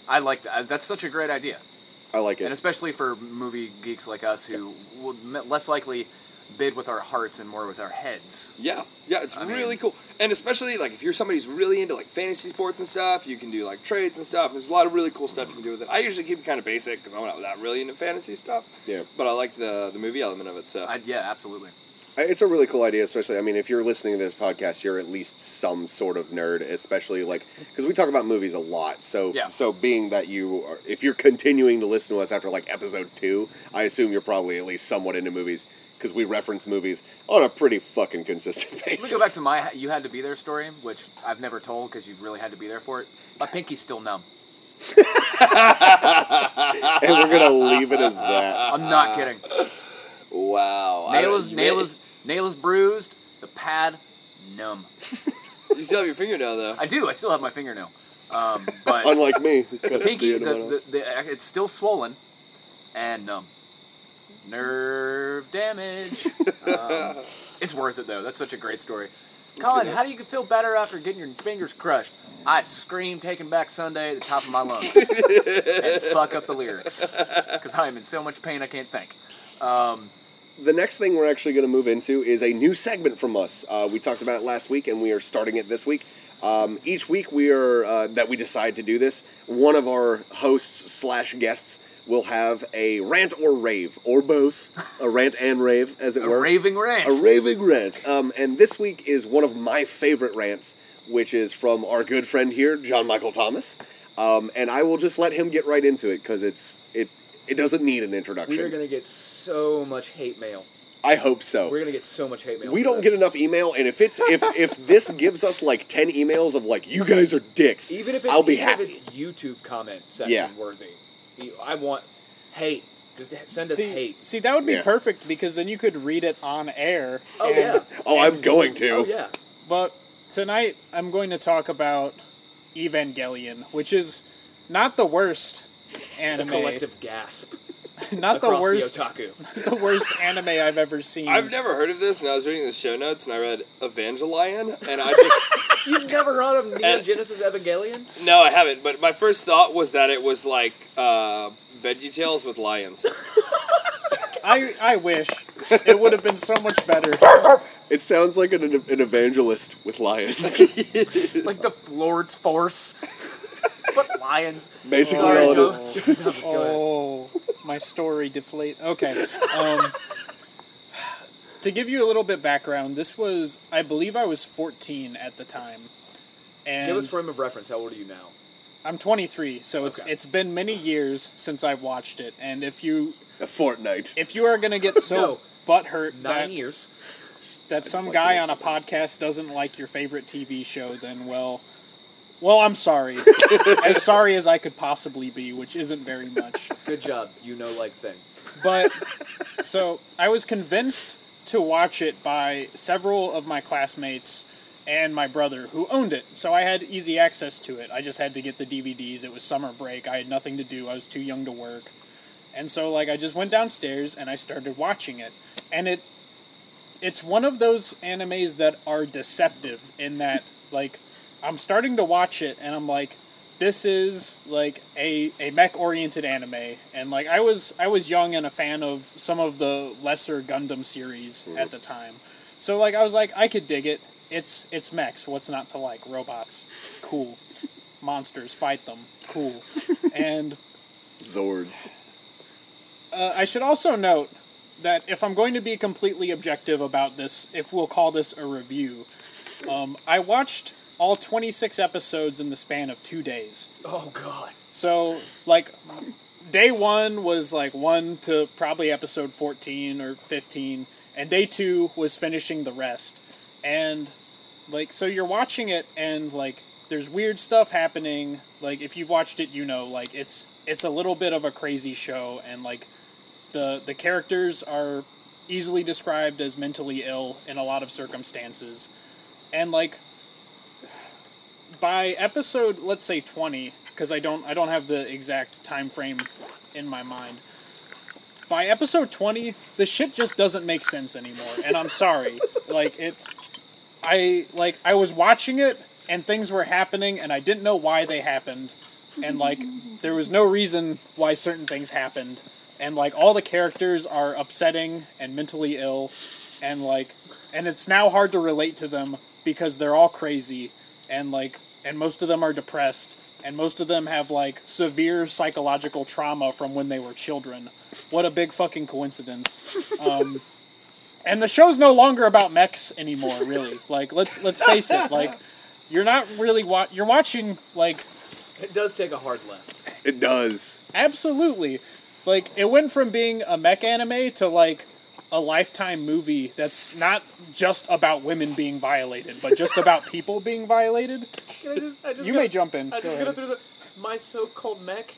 I like that. That's such a great idea. I like it. And especially for movie geeks like us who would m- less likely bid with our hearts and more with our heads. Yeah, yeah, it's I really mean- cool. And especially, like, if you're somebody who's really into, like, fantasy sports and stuff, you can do, like, trades and stuff. There's a lot of really cool stuff you can do with it. I usually keep it kind of basic because I'm not that really into fantasy stuff. Yeah. But I like the the movie element of it, so. I, yeah, absolutely. I- It's a really cool idea, especially, I mean, if you're listening to this podcast, you're at least some sort of nerd, especially, like, because we talk about movies a lot, so Yeah. so being that you are, if you're continuing to listen to us after, like, episode two, I assume you're probably at least somewhat into movies, because we reference movies on a pretty fucking consistent Let me basis. go back to my "you had to be there" story, which I've never told because you really had to be there for it. My pinky's still numb. And we're going to leave it as that. I'm not kidding. Wow. I Nail don't- is you nail may- is nail is bruised. The pad numb. You still have your fingernail, though. I do. I still have my fingernail, um, but Unlike me. the pinky, the, the, the, it's still swollen and numb. Nerve damage. Um, it's worth it though. That's such a great story. Colin, good. how do you feel better after getting your fingers crushed? I scream "Taking Back Sunday" at the top of my lungs and fuck up the lyrics because I am in so much pain I can't think. Um, The next thing we're actually going to move into is a new segment from us. Uh, we talked about it last week, and we are starting it this week. Um, each week we are uh, that we decide to do this, one of our hosts slash guests will have a rant or rave, or both, a rant and rave, as it a were. raving rant. A raving rant. Um, and this week is one of my favorite rants, which is from our good friend here, John Michael Thomas. Um, and I will just let him get right into it, because it's it it doesn't need an introduction. We are going to get so much hate mail. I hope so. We're going to get so much hate mail. We for don't this. get enough email, and if it's if if this gives us like ten emails of like you guys are dicks, Even if it's, I'll be even happy. if it's YouTube comment section Yeah. worthy. I want hate. Just send us See, hate. see, that would be Yeah. perfect because then you could read it on air. Oh, and- yeah. Oh, I'm going to. Oh, yeah. But tonight I'm going to talk about Evangelion, which is not the worst A anime. collective gasp not the across worst, the otaku. the worst anime I've ever seen. I've never heard of this, and I was reading the show notes, and I read Evangelion, and I just... You've never heard of Neon Genesis Evangelion? No, I haven't, but my first thought was that it was like uh, VeggieTales with lions. I I wish it would have been so much better. It sounds like an, an evangelist with lions. Like the Lord's Force. But lions. Basically, Sorry, all Joe. it is. Joe Thomas, go ahead. Oh, my story deflate. Okay. Um, to give you a little bit background, this was I believe I was fourteen at the time, and Give us frame of reference. How old are you now? I'm twenty-three, so it's Okay. it's been many years since I've watched it, and if you A fortnight. if you are gonna get so No. butthurt Nine that years. that some like guy it. on a podcast doesn't like your favorite T V show, then well, well, I'm sorry, as sorry as I could possibly be, which isn't very much. Good job. You know like thing. But so I was convinced to watch it by several of my classmates and my brother who owned it. So I had easy access to it. I just had to get the D V Ds. It was summer break. I had nothing to do. I was too young to work. And so like I just went downstairs and I started watching it. And it it's one of those animes that are deceptive in that like I'm starting to watch it and I'm like this is like a, a mech oriented anime, and like I was I was young and a fan of some of the lesser Gundam series at the time, so like I was like I could dig it. It's it's mechs. What's not to like? Robots, cool. Monsters, fight them, cool. And Zords. uh, I should also note that if I'm going to be completely objective about this, if we'll call this a review, um, I watched all twenty-six episodes in the span of two days. Oh, God. So, like, day one was, like, one to probably episode fourteen or fifteen, and day two was finishing the rest. And, like, so you're watching it, and, like, there's weird stuff happening. Like, if you've watched it, you know, like, it's it's a little bit of a crazy show, and, like, the the characters are easily described as mentally ill in a lot of circumstances. And, like, by episode, let's say twenty, because I don't I don't have the exact time frame in my mind. By episode twenty, the shit just doesn't make sense anymore, and I'm sorry. Like it, I like I was watching it and things were happening and I didn't know why they happened, and like there was no reason why certain things happened, and like all the characters are upsetting and mentally ill, and like, and it's now hard to relate to them because they're all crazy, and like, and most of them are depressed, and most of them have like severe psychological trauma from when they were children. What a big fucking coincidence. Um, and the show's no longer about mechs anymore, really. Like, let's let's face it. Like, you're not really wa- you're watching like. It does take a hard left. It does. Absolutely. Like, it went from being a mech anime to like a Lifetime movie that's not just about women being violated, but just about people being violated. Can I just, I just You got, may jump in. I Go just ahead. got through the my so-called mech.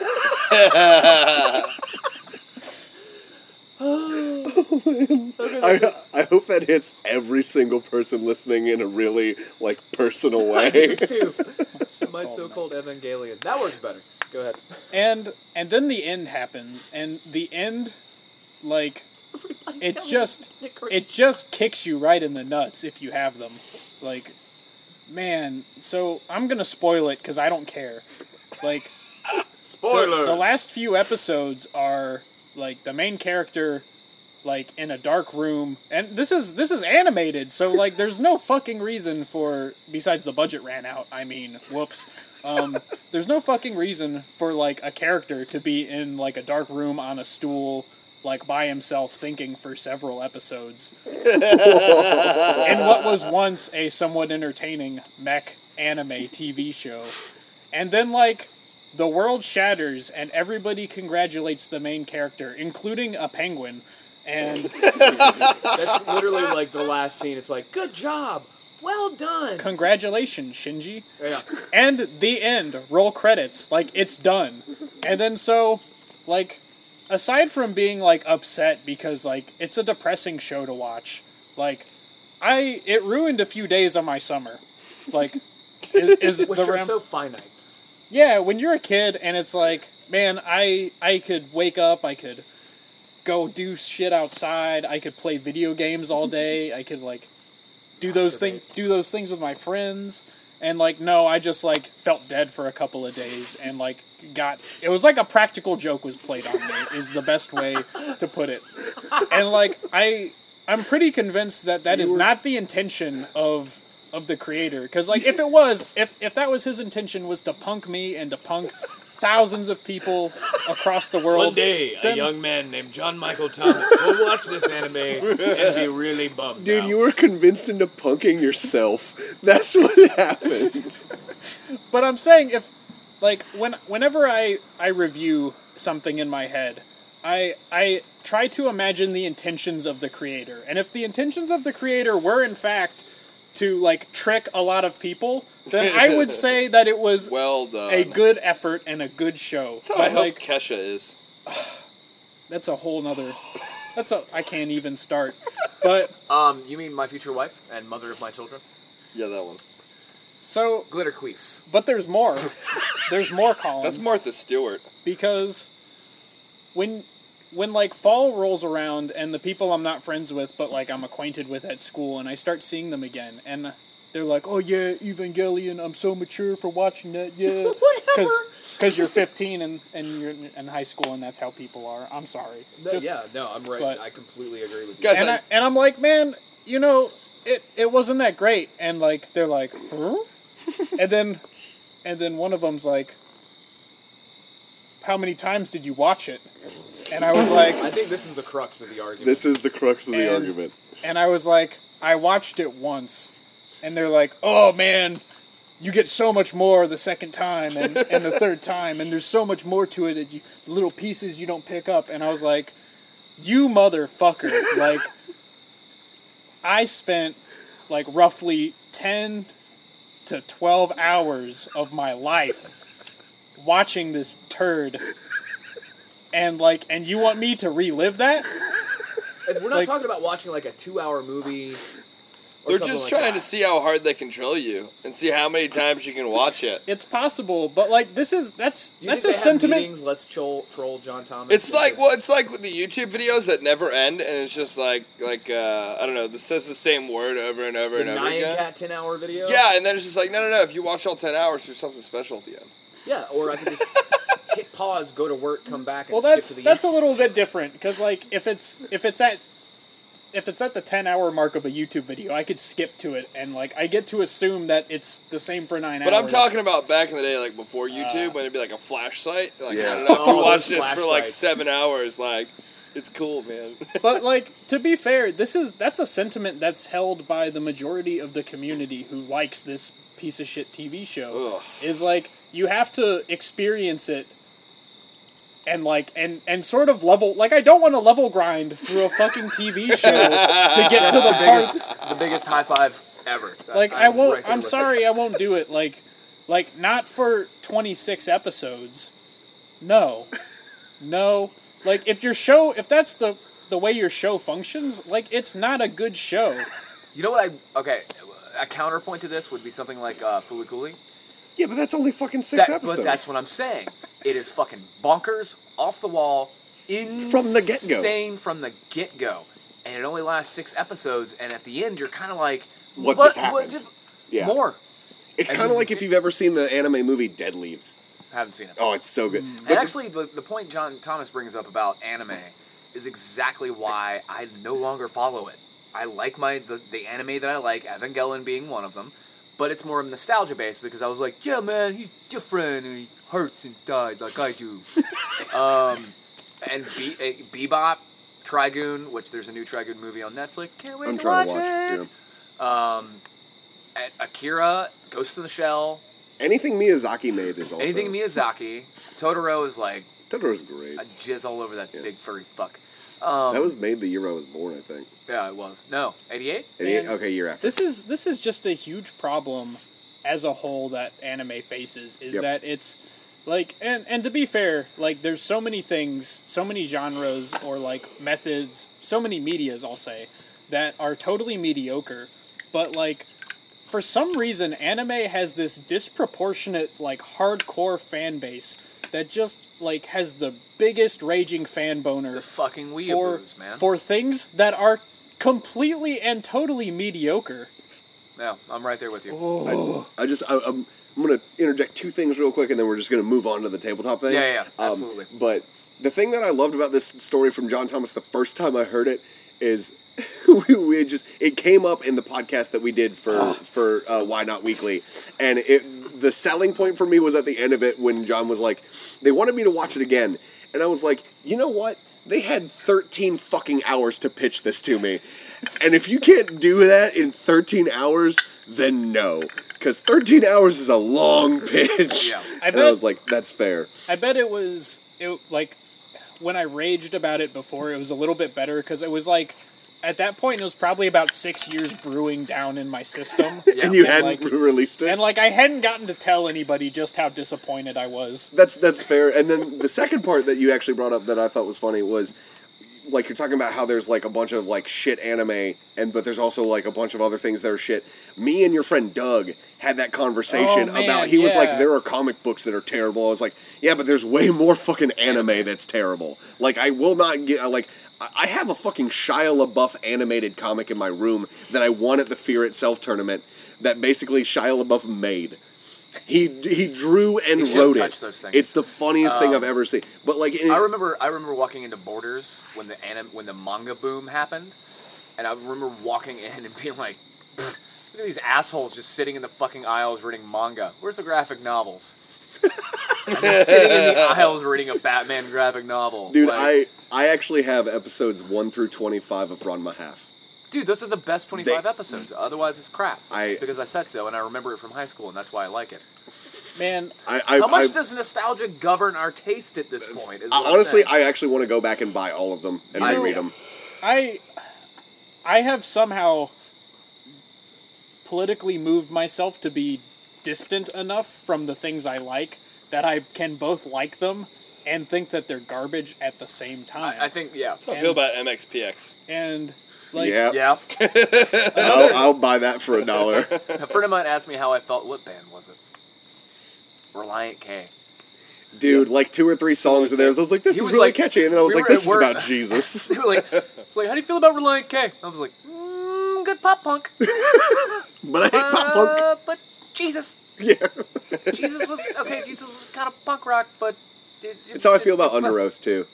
I, I hope that hits every single person listening in a really like personal way. Too. My so-called Evangelion. That works better. Go ahead. And and then the end happens, and the end, like, it just it just kicks you right in the nuts if you have them. Like, man, so I'm gonna spoil it because I don't care. Like, Spoiler. the, the last few episodes are like the main character, like in a dark room, and this is this is animated, so like there's no fucking reason for, besides the budget ran out. I mean, whoops. Um, there's no fucking reason for like a character to be in like a dark room on a stool, like by himself, thinking for several episodes. In what was once a somewhat entertaining mech anime T V show, and then like the world shatters and everybody congratulates the main character, including a penguin. And That's literally like the last scene. It's like, good job, well done. congratulations, Shinji. Yeah. And the end. Roll credits. Like, it's done. And then so, like, aside from being, like, upset because, like, it's a depressing show to watch, like, I, it ruined a few days of my summer. Like, is, is Which the are ram- so finite. Yeah, when you're a kid and it's like, man, I I could wake up, I could go do shit outside, I could play video games all day, I could like do those things do those things with my friends, and like no, I just like felt dead for a couple of days and like got it was like a practical joke was played on me is the best way to put it. And like I I'm pretty convinced that that is not the intention of of the creator, because like if it was if if that was his intention, was to punk me and to punk thousands of people across the world, One day, then- a young man named John Michael Thomas will watch this anime and be really bummed Dude, out. you were convinced into punking yourself. That's what happened. But I'm saying if like when whenever I I review something in my head, I I try to imagine the intentions of the creator, and if the intentions of the creator were in fact to like trick a lot of people, then I would say that it was Well done. a good effort and a good show. That's how But I hope like Kesha is. that's a whole nother. That's a I can't even start. But Um, you mean my future wife and mother of my children? Yeah, that one. so Glitter queefs. but there's more. There's more, Colin. That's Martha Stewart. Because when when like fall rolls around and the people I'm not friends with but like I'm acquainted with at school and I start seeing them again and they're like, oh yeah, Evangelion, I'm so mature for watching that, yeah. Whatever. Because you're fifteen and, and you're in high school and that's how people are. I'm sorry. No, Just- yeah, no, I'm right. but- I completely agree with you. Guys, And, I, and I'm like, man, you know, it, it wasn't that great. And like, they're like, huh? and then and then one of them's like, how many times did you watch it? And I was like, I think this is the crux of the argument. This is the crux of the And- argument. and I was like, I watched it once. And they're like, oh man, you get so much more the second time and, and the third time, and there's so much more to it that you little pieces you don't pick up. And I was like, you motherfucker. Like, I spent like roughly ten to twelve hours of my life watching this turd. And like, and you want me to relive that? And we're not like- talking about watching like a two-hour movie. Or They're something just like trying that. to see how hard they control you and see how many times you can watch it. It's possible, but like this is that's You that's think a they have sentiment. meetings, let's troll, troll John Thomas. It's into- like well, it's like with the YouTube videos that never end, and it's just like like uh, I don't know. This says the same word over and over the and over Nyan again. Cat ten-hour video. Yeah, and then it's just like no, no, no. If you watch all ten hours, there's something special at the end. Yeah, or I could just pause, go to work, come back, and Well, skip that's to the that's a end. little bit different because like if it's if it's at if it's at the ten hour mark of a YouTube video, I could skip to it and like I get to assume that it's the same for nine But hours. I'm talking about back in the day, like before YouTube, Uh, when it'd be like a flash site. Like, Yeah. I don't know if Oh, you watch those this for flash like sites. seven hours. Like, it's cool, man. But like to be fair, this is that's a sentiment that's held by the majority of the community who likes this piece of shit T V show. Ugh. Is like you have to experience it and like and and sort of level like I don't want to level grind through a fucking T V show to get to the the parts. biggest, the biggest high five ever. Like I'm I won't. right there I'm with sorry, it. I won't do it. Like, like not for twenty-six episodes. No, no. Like if your show, if that's the the way your show functions, like it's not a good show. You know what I? Okay, a counterpoint to this would be something like uh, Fooly Cooly. Yeah, but that's only fucking six That, episodes. but that's what I'm saying. It is fucking bonkers, off the wall, insane From the get-go. Insane from the get go, and it only lasts six episodes. And at the end, you're kind of like, What just happened? just- Yeah. More. It's and kind of you- like if you've ever seen the anime movie Dead Leaves. I haven't seen it. Oh, it's so good. And actually, the, the point John Thomas brings up about anime is exactly why I no longer follow it. I like my the, the anime that I like, Evangelion being one of them, but it's more nostalgia based because I was like, yeah, man, he's different and he hurts and died like I do. um, and Be- uh, Bebop, Trigun, which there's a new Trigun movie on Netflix. Can't wait I'm to trying watch, to watch. it. Um, and Akira, Ghost in the Shell, Yeah. Anything Miyazaki made is also. anything Miyazaki. Totoro is like Totoro's great. I jizz all over that Yeah. big furry fuck. Um, That was made the year I was born, I think. yeah, it was. No, eighty-eight. eighty-eight? Man, Okay, year after. This is this is just a huge problem as a whole that anime faces. Is Yep. that it's like and and to be fair, like there's so many things, so many genres or like methods, so many medias I'll say that are totally mediocre, but like for some reason anime has this disproportionate like hardcore fan base that just like has the biggest raging fan boner The fucking for weeaboos, man. for things that are completely and totally mediocre. yeah, I'm right there with you. I, I just, I, I'm, I'm going to interject two things real quick, and then we're just going to move on to the tabletop thing. Yeah, yeah, yeah, Um, absolutely. But the thing that I loved about this story from John Thomas the first time I heard it is we, we just it came up in the podcast that we did for for uh, Why Not Weekly, and it the selling point for me was at the end of it when John was like, they wanted me to watch it again, and I was like, you know what? They had thirteen fucking hours to pitch this to me, and if you can't do that in thirteen hours, then no. Because thirteen hours is a long pitch. Yeah. I and bet- I was like, that's fair. I bet it was it like when I raged about it before, it was a little bit better because it was like at that point it was probably about six years brewing down in my system, Yeah. And you And, hadn't like- released it. and like I hadn't gotten to tell anybody just how disappointed I was. That's that's fair. And then the second part that you actually brought up that I thought was funny was like you're talking about how there's like a bunch of like shit anime and but there's also like a bunch of other things that are shit. Me and your friend Doug had that conversation Oh, man, about he was like yeah. there are comic books that are terrible. I was like, yeah, but there's way more fucking anime that's terrible. Like I will not get like I I have a fucking Shia LaBeouf animated comic in my room that I won at the Fear Itself tournament that basically Shia LaBeouf made. He he drew and You should wrote touch it. those things. It's the funniest thing Um, I've ever seen. But like, in, I remember, I remember walking into Borders when the anim- when the manga boom happened, and I remember walking in and being like, "Pfft, look at these assholes just sitting in the fucking aisles reading manga. Where's the graphic novels? I'm just sitting in the aisles reading a Batman graphic novel, dude, Like, I I actually have episodes one through twenty five of Ranma Half. dude, those are the best twenty-five They- episodes. Otherwise, it's crap. I- because I said so, and I remember it from high school, and that's why I like it. Man, I, I, How much I, does nostalgia govern our taste at this point? Is I- what I'm honestly, saying. I actually want to go back and buy all of them and I- reread them. I I have somehow politically moved myself to be distant enough from the things I like that I can both like them and think that they're garbage at the same time. I, I think, yeah. That's how I feel about M X P X. and like yeah, Yeah. I'll, I'll buy that for a dollar. A friend of mine asked me how I felt. What band was it? Reliant K. Dude, like two or three songs of theirs, I was like, this He is was really like- catchy. And then I was we like, were this at is work- about Jesus. They were like, it's like, how do you feel about Reliant K? I was like, mm, good pop punk. But I hate pop punk. Uh, but Jesus. Yeah. Jesus was, okay, Jesus was kind of punk rock, but It's how I feel about Under Oath too.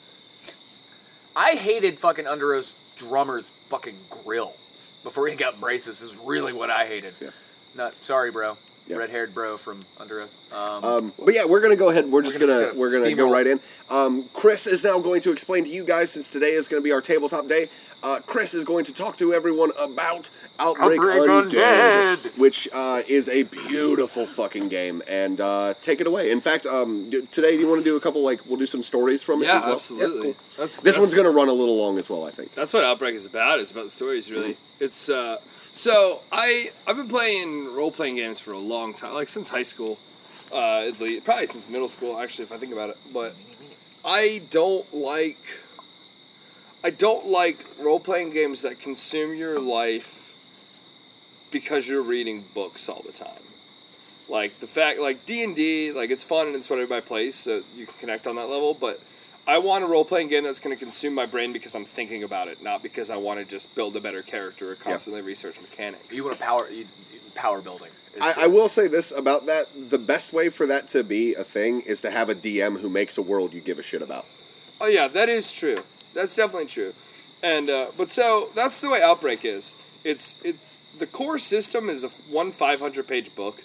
I hated fucking Under Oath's drummer's fucking grill before he got braces. Is really what I hated. Yeah. Not sorry, bro. Yeah. Red-haired bro from Under Oath. Um, Um, but yeah, we're gonna go ahead. We're just We're gonna, just gonna we're gonna go steamroll. right in. Um, Chris is now going to explain to you guys, since today is going to be our tabletop day. Uh, Chris is going to talk to everyone about Outbreak, Outbreak Undead, Undead. which uh, is a beautiful fucking game. And uh, take it away. In fact, um, d- today, do you want to do a couple? Like, we'll do some stories from it. Yeah, as well? absolutely. cool. That's, This that's, one's gonna run a little long as well, I think. That's what Outbreak is about. It's about the stories, really. It's uh, so I I've been playing role playing games for a long time, like since high school, uh, at least, probably since middle school, actually, if I think about it. But I don't like I don't like role playing games that consume your life because you're reading books all the time. Like the fact, like D and D, like it's fun and it's what everybody plays, so you can connect on that level. But I want a role playing game that's going to consume my brain because I'm thinking about it, not because I want to just build a better character or constantly research mechanics. you want to power you, power building. Is- I, I will say this about that: the best way for that to be a thing is to have a D M who makes a world you give a shit about. Oh yeah, that is true. That's definitely true. And uh, but so that's the way Outbreak is. It's it's the core system is a one five hundred page book.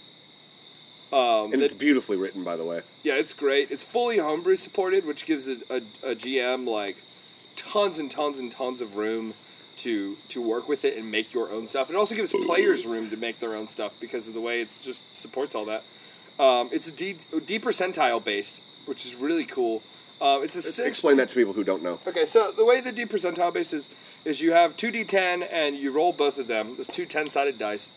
Um, And that- it's beautifully written, by the way. Yeah, it's great. It's fully homebrew supported, which gives a, a, a G M like tons and tons and tons of room to to work with it and make your own stuff. It also gives players room to make their own stuff because of the way it's just supports all that. Um, it's a D, D percentile based, which is really cool. Um, it's a six. Explain that to people who don't know. Okay, so the way the D percentile based is is you have two D ten and you roll both of them. There's two ten sided dice.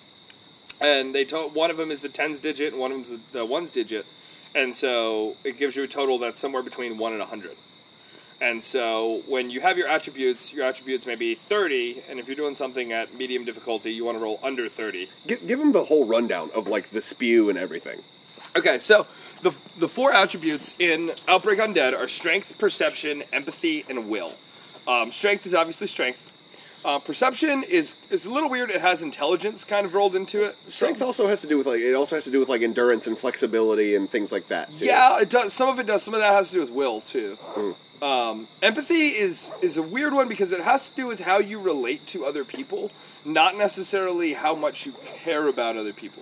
And they to- one of them is the tens digit and one of them is the ones digit. And so it gives you a total that's somewhere between one and one hundred. And so when you have your attributes, your attributes may be thirty, and if you're doing something at medium difficulty, you want to roll under thirty. Give, give them the whole rundown of like the spew and everything. Okay, so the the four attributes in Outbreak Undead are strength, perception, empathy, and will. Um, strength is obviously strength. Uh, perception is is a little weird. It has intelligence kind of rolled into it. Strength also has to do with like it also has to do with like endurance and flexibility and things like that too. Yeah, it does. Some of it does. Some of that has to do with will too. Um, empathy is is a weird one because it has to do with how you relate to other people, not necessarily how much you care about other people.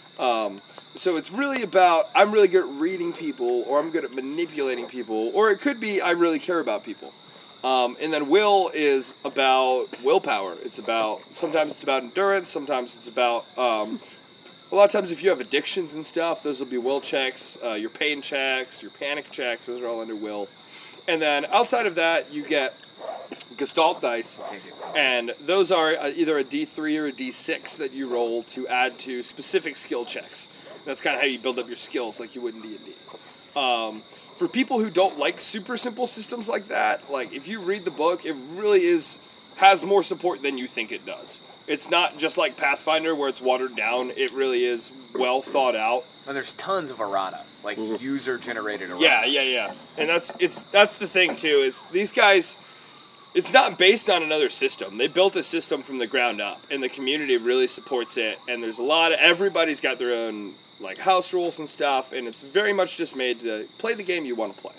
Um, so it's really about I'm really good at reading people, or I'm good at manipulating people, or it could be I really care about people. Um, and then will is about willpower. It's about sometimes it's about endurance. Sometimes it's about um, a lot of times if you have addictions and stuff, those will be will checks. Uh, your pain checks, your panic checks. Those are all under will. And then outside of that, you get Gestalt dice, and those are uh, either a D three or a D six that you roll to add to specific skill checks. That's kind of how you build up your skills, like you would in D and D. Um, for people who don't like super simple systems like that, like if you read the book, it really is has more support than you think it does. It's not just like Pathfinder where it's watered down. It really is well thought out. And there's tons of errata, like user generated errata. Yeah, yeah, yeah. And that's it's that's the thing too is these guys. It's not based on another system. They built a system from the ground up, and the community really supports it. And there's a lot of everybody's got their own like house rules and stuff, and it's very much just made to play the game you want to play.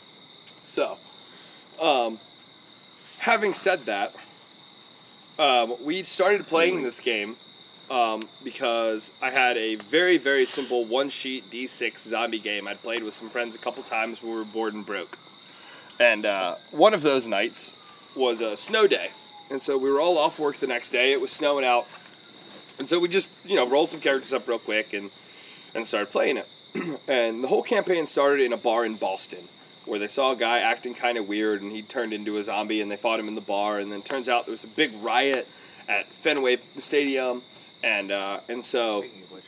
So, um, having said that, um, we started playing this game um, because I had a very very simple one sheet D six zombie game I'd played with some friends a couple times when we were bored and broke. And uh, one of those nights was a snow day, and so we were all off work the next day. It was snowing out, and so we just you know rolled some characters up real quick and and started playing it. And the whole campaign started in a bar in Boston, where they saw a guy acting kind of weird, and he turned into a zombie, and they fought him in the bar. And then turns out there was a big riot at Fenway Stadium, and uh, and so. Speaking of which,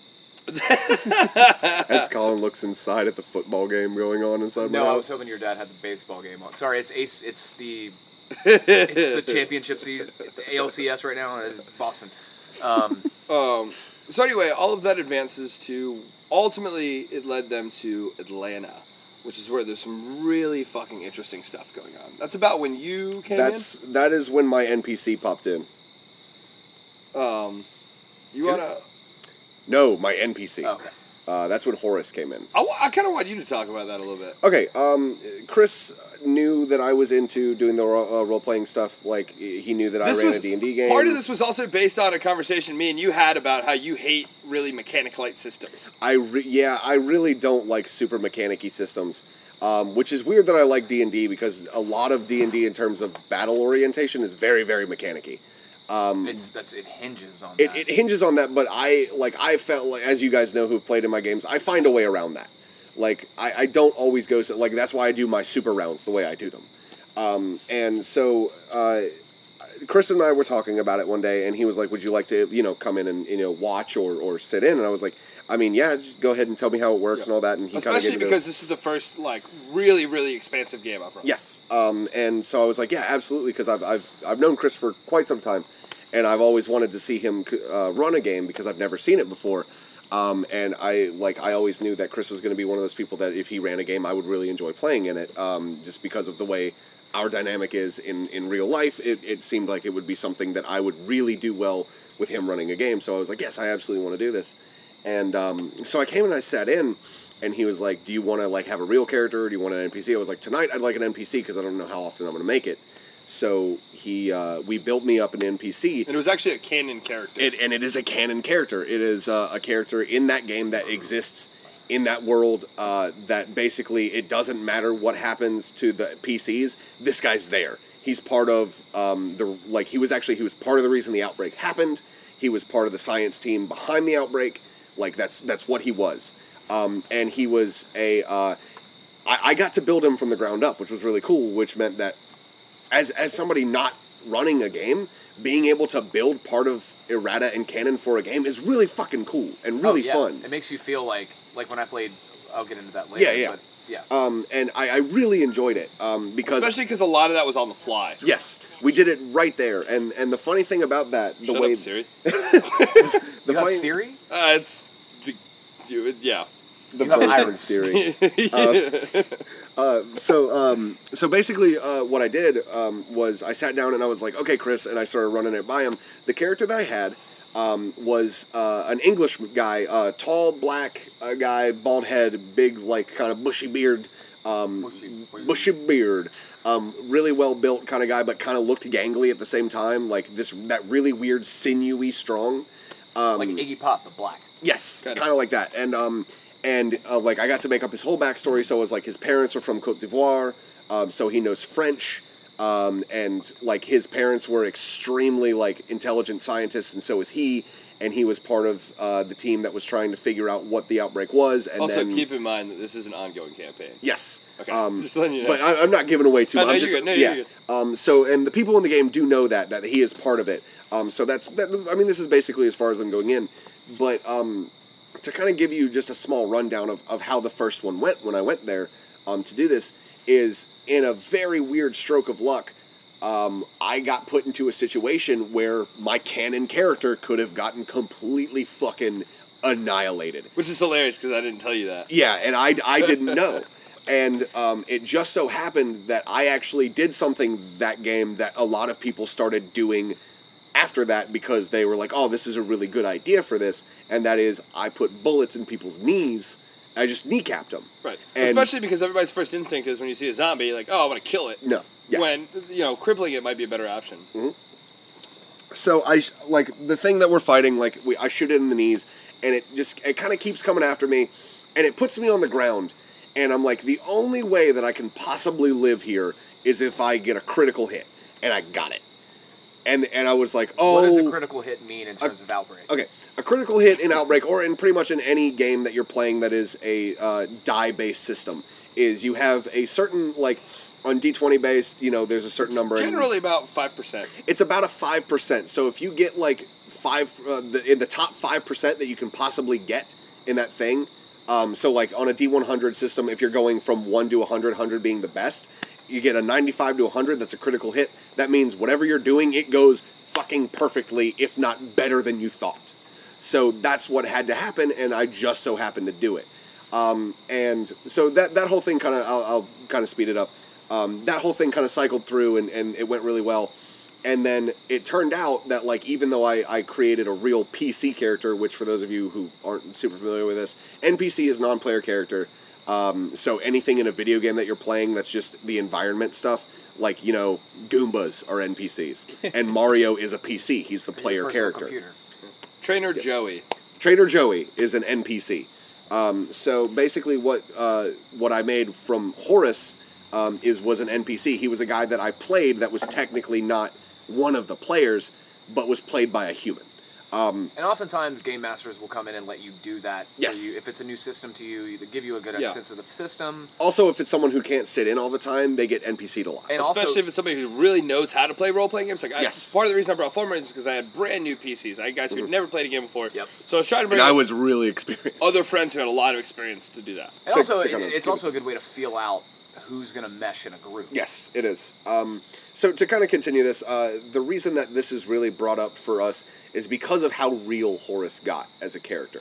As Colin looks inside at the football game going on inside my no, I house. was hoping your dad had the baseball game on. Sorry, it's Ace. It's the it's the championship season, the A L C S right now in Boston. Um, Um, so anyway, all of that advances to ultimately it led them to Atlanta, which is where there's some really fucking interesting stuff going on. That's about when you came That's that is when my N P C popped in. in. Um, you Tooth? wanna? No, my N P C. okay. Uh, that's when Horus came in. I, I kind of want you to talk about that a little bit. Okay, um, Chris knew that I was into doing the ro- uh, role-playing stuff. Like, he knew that This I ran was a D and D game. Part of this was also based on a conversation me and you had about how you hate really mechanic-light systems. I re- yeah, I really don't like super mechanic-y systems, um, which is weird that I like D and D because a lot of D and D in terms of battle orientation is very, very mechanic-y. Um, It's that's it hinges on It, that. it hinges on that, but I like I felt like, as you guys know who've played in my games, I find a way around that. Like I, I don't always go so like that's why I do my super rounds the way I do them. Um, and so uh, Chris and I were talking about it one day, and he was like, "Would you like to you know come in and you know watch or, or sit in?" And I was like, "I mean, yeah, just go ahead and tell me how it works Yeah. and all that." And he kind of Especially because this is the first, like, really, really expansive game I've run. Yes, um, and so I was like, "Yeah, absolutely," because I've, I've I've known Chris for quite some time. And I've always wanted to see him uh, run a game because I've never seen it before, um, and I like I always knew that Chris was going to be one of those people that if he ran a game, I would really enjoy playing in it, um, just because of the way our dynamic is in, in real life. It, it seemed like it would be something that I would really do well with him running a game. So I was like, yes, I absolutely want to do this, and um, so I came and I sat in, and he was like, do you want to like have a real character or do you want an N P C? I was like, tonight I'd like an N P C because I don't know how often I'm going to make it. So he, uh, we built me up an N P C. And it was actually a canon character. It, and it is a canon character. It is uh, a character in that game that exists in that world. Uh, that basically it doesn't matter what happens to the P Cs. This guy's there. He's part of um, the like. He was actually he was part of the reason the outbreak happened. He was part of the science team behind the outbreak. Like that's that's what he was. Um, and he was a. Uh, I, I got to build him from the ground up, which was really cool. Which meant that. As as somebody not running a game, being able to build part of errata and canon for a game is really fucking cool and really oh, yeah. fun. It makes you feel like like when I played. I'll get into that later. Yeah, yeah. But yeah. Um, and I, I really enjoyed it um, because Especially because a lot of that was on the fly. yes, we did it right there. And and the funny thing about that, the Shut way up, Siri. the You have funny, Siri? Uh, it's the, you- yeah. the You have funny Iris. theory. Uh, uh, so um, so basically, uh, what I did um, was I sat down and I was like, okay, Chris, and I started running it by him. The character that I had um, was uh, an English guy, uh, tall, black uh, guy, bald head, big, like kind of bushy beard, um, Bushy- bushy beard. Um, really well built kind of guy, but kind of looked gangly at the same time, like this that really weird sinewy strong. Um, Like Iggy Pop, but black. Yes, Kinda. kind of like that. And um, and uh, like I got to make up his whole backstory. So it was like his parents are from Cote d'Ivoire, um, so he knows French. Um, and like his parents were extremely like intelligent scientists, and so is he. And he was part of uh, the team that was trying to figure out what the outbreak was. And Also, then, keep in mind that this is an ongoing campaign. yes, Okay. um, Just letting you know. but I, I'm not giving away too No, much. no, I'm you're just good. No, you're yeah. good. Um, so and the people in the game do know that that he is part of it. Um, so that's that. I mean, this is basically as far as I'm going in. But um, to kind of give you just a small rundown of, of how the first one went when I went there um, to do this is in a very weird stroke of luck. Um, I got put into a situation where my canon character could have gotten completely fucking annihilated. Which is hilarious because I didn't tell you that. Yeah, and I, I didn't know. And um, it just so happened that I actually did something that game that a lot of people started doing after that because they were like, oh, this is a really good idea for this. And that is, I put bullets in people's knees. I just kneecapped them. Right. And- Especially because everybody's first instinct is when you see a zombie, like, oh, I want to kill it. No. Yeah. When, you know, crippling it might be a better option. So I like the thing that we're fighting. Like we, I shoot it in the knees, and it just it kind of keeps coming after me, and it puts me on the ground. And I'm like, the only way that I can possibly live here is if I get a critical hit, and I got it. And and I was like, oh, What does a critical hit mean in terms of outbreak? okay, a critical hit in Outbreak, or in pretty much in any game that you're playing that is a uh, die-based system, is you have a certain like. On D twenty based, you know, there's a certain number. and Generally about five percent. it's about a five percent. So if you get like five, uh, the, in the top five percent that you can possibly get in that thing, um, so like on a D one hundred system, if you're going from one to one hundred, one hundred being the best, you get a ninety-five to one hundred, that's a critical hit. That means whatever you're doing, it goes fucking perfectly, if not better than you thought. So that's what had to happen, and I just so happened to do it. Um, and so that, that whole thing kind of, I'll, I'll kind of speed it up. Um, that whole thing kind of cycled through and, and it went really well. And then it turned out that, like, even though I, I created a real P C character, which for those of you who aren't super familiar with this, N P C is non-player character. Um, so anything in a video game that you're playing that's just the environment stuff, like, you know, Goombas are N P Cs. And Mario is a P C. He's the player Personal character. Computer. Trainer Joey. Trader Joey is an N P C. Um, so basically what uh, what I made from Horus um, is was an N P C. He was a guy that I played that was technically not one of the players, but was played by a human. Um, And oftentimes, game masters will come in and let you do that. for Yes. you. If it's a new system to you, they give you a good Yeah. sense of the system. also, if it's someone who can't sit in all the time, they get N P C'd a lot. And Especially also, if it's somebody who really knows how to play role-playing games. Like I, Yes. Part of the reason I brought Former is because I had brand new P Cs. I had guys who'd never played a game before. Yep. So I was trying to bring And I up was really experienced. other friends who had a lot of experience to do that. and to- also to it- kind of it's give also a good way to feel out who's going to mesh in a group. Yes, it is. Um, so to kind of continue this, uh, the reason that this is really brought up for us is because of how real Horus got as a character.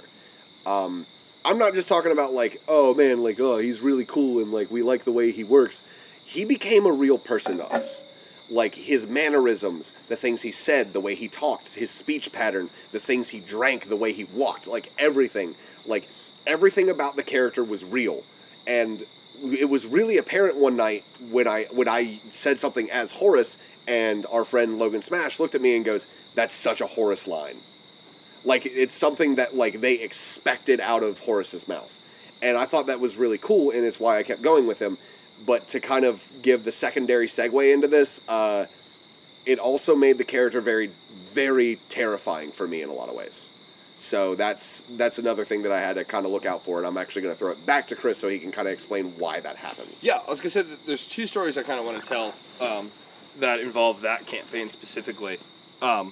Um, I'm not just talking about like, oh man, like, oh, he's really cool and like we like the way he works. He became a real person to us. Like his mannerisms, the things he said, the way he talked, his speech pattern, the things he drank, the way he walked, like everything. Like everything about the character was real. And it was really apparent one night when I when I said something as Horus, and our friend Logan Smash looked at me and goes, "That's such a Horus line." Like it's something that like they expected out of Horus's mouth, and I thought that was really cool, and it's why I kept going with him. But to kind of give the secondary segue into this, uh, it also made the character very, very terrifying for me in a lot of ways. So that's that's another thing that I had to kind of look out for, and I'm actually going to throw it back to Chris so he can kind of explain why that happens. Yeah, I was gonna say that there's two stories I kind of want to tell um, that involve that campaign specifically. Um,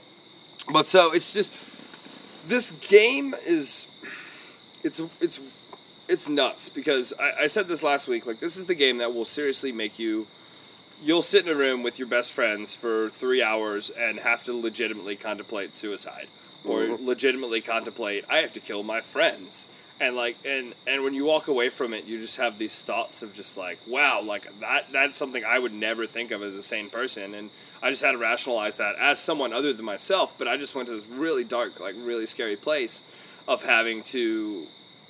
but so it's just this game is it's it's it's nuts because I, I said this last week. Like this is the game that will seriously make you. You'll sit in a room with your best friends for three hours and have to legitimately contemplate suicide. Or Mhm. legitimately contemplate, I have to kill my friends. And like and and when you walk away from it, you just have these thoughts of just like, wow, like that that's something I would never think of as a sane person. And I just had to rationalize that as someone other than myself, but I just went to this really dark, like really scary place of having to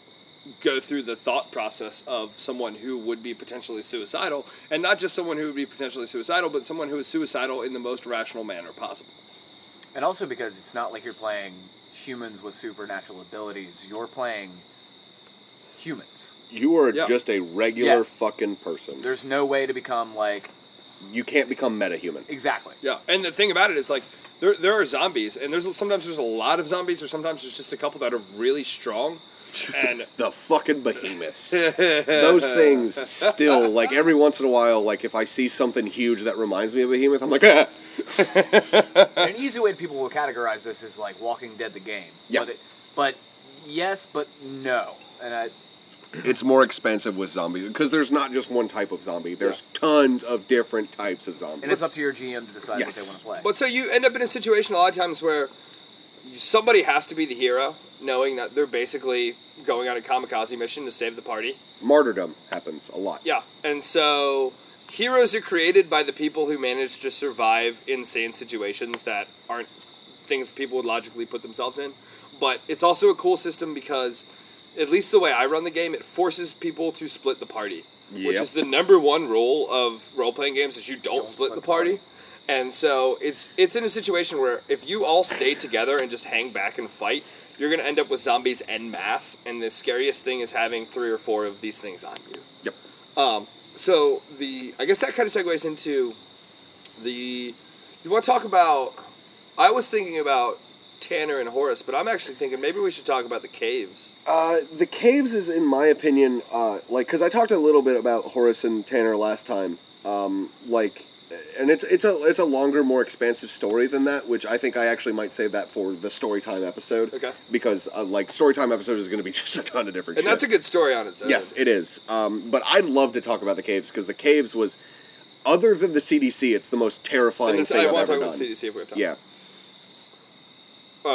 go through the thought process of someone who would be potentially suicidal, and not just someone who would be potentially suicidal, but someone who is suicidal in the most rational manner possible. And also because it's not like you're playing humans with supernatural abilities. You're playing humans. You are Yeah. just a regular Yeah. fucking person. There's no way to become like You can't become metahuman. exactly. Yeah, and the thing about it is like there there are zombies, and there's sometimes there's a lot of zombies, or sometimes there's just a couple that are really strong, and The fucking behemoths. Those things still, like every once in a while, like if I see something huge that reminds me of a behemoth, I'm like, ah. An easy way people will categorize this is like Walking Dead the game. Yeah. But, it, but yes, but no. And I, It's more expensive with zombies because there's not just one type of zombie. There's tons of different types of zombies. and it's up to your G M to decide Yes. what they want to play. but so you end up in a situation a lot of times where somebody has to be the hero, knowing that they're basically going on a kamikaze mission to save the party. Martyrdom happens a lot. Yeah, and so heroes are created by the people who manage to survive insane situations that aren't things people would logically put themselves in. But it's also a cool system because, at least the way I run the game, it forces people to split the party. Which Yep. is the number one rule of role-playing games is you don't, Don't split, split the the party. party. And so it's it's in a situation where if you all stay together and just hang back and fight, you're going to end up with zombies en masse, and the scariest thing is having three or four of these things on you. Yep. Um, so the I guess that kind of segues into the you want to talk about. I was thinking about Tanner and Horus, but I'm actually thinking maybe we should talk about the caves. Uh, the caves is, in my opinion, uh, like, because I talked a little bit about Horace and Tanner last time, um, like, and it's it's a it's a longer, more expansive story than that, which I think I actually might save that for the Storytime episode. Okay. Because, uh, like, Storytime episode is going to be just a ton of different And shit. that's a good story on its own. Yes, it is. Um, but I'd love to talk about the caves, because the caves was, other than the C D C, it's the most terrifying And this, thing I I've want to ever talk about done. the C D C if we have time. Yeah. Uh,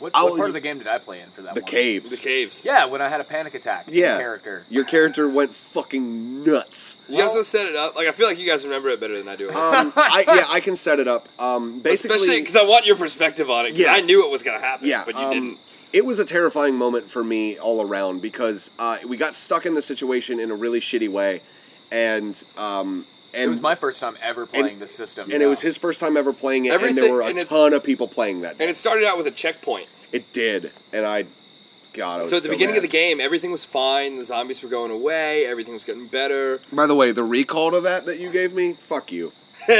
What, I'll- what part of the game did I play in for that The one? caves. The caves. Yeah, when I had a panic attack. in Yeah. Character. Your character went fucking nuts. You guys want to set it up? Like, I feel like you guys remember it better than I do. Um, I, yeah, I can set it up. Um, basically, Especially because I want your perspective on it. Because Yeah. I knew it was going to happen, yeah, but you um, didn't. It was a terrifying moment for me all around because uh, we got stuck in the situation in a really shitty way, and um, and It was my first time ever playing this system. and it was his first time ever playing it, and Everything- there were a and it's- ton of people playing that. Day. And it started out with a checkpoint. It did, and I, God, I was So at the beginning mad. of the game, everything was fine. The zombies were going away. Everything was getting better. By the way, the recall to that that you gave me, fuck you.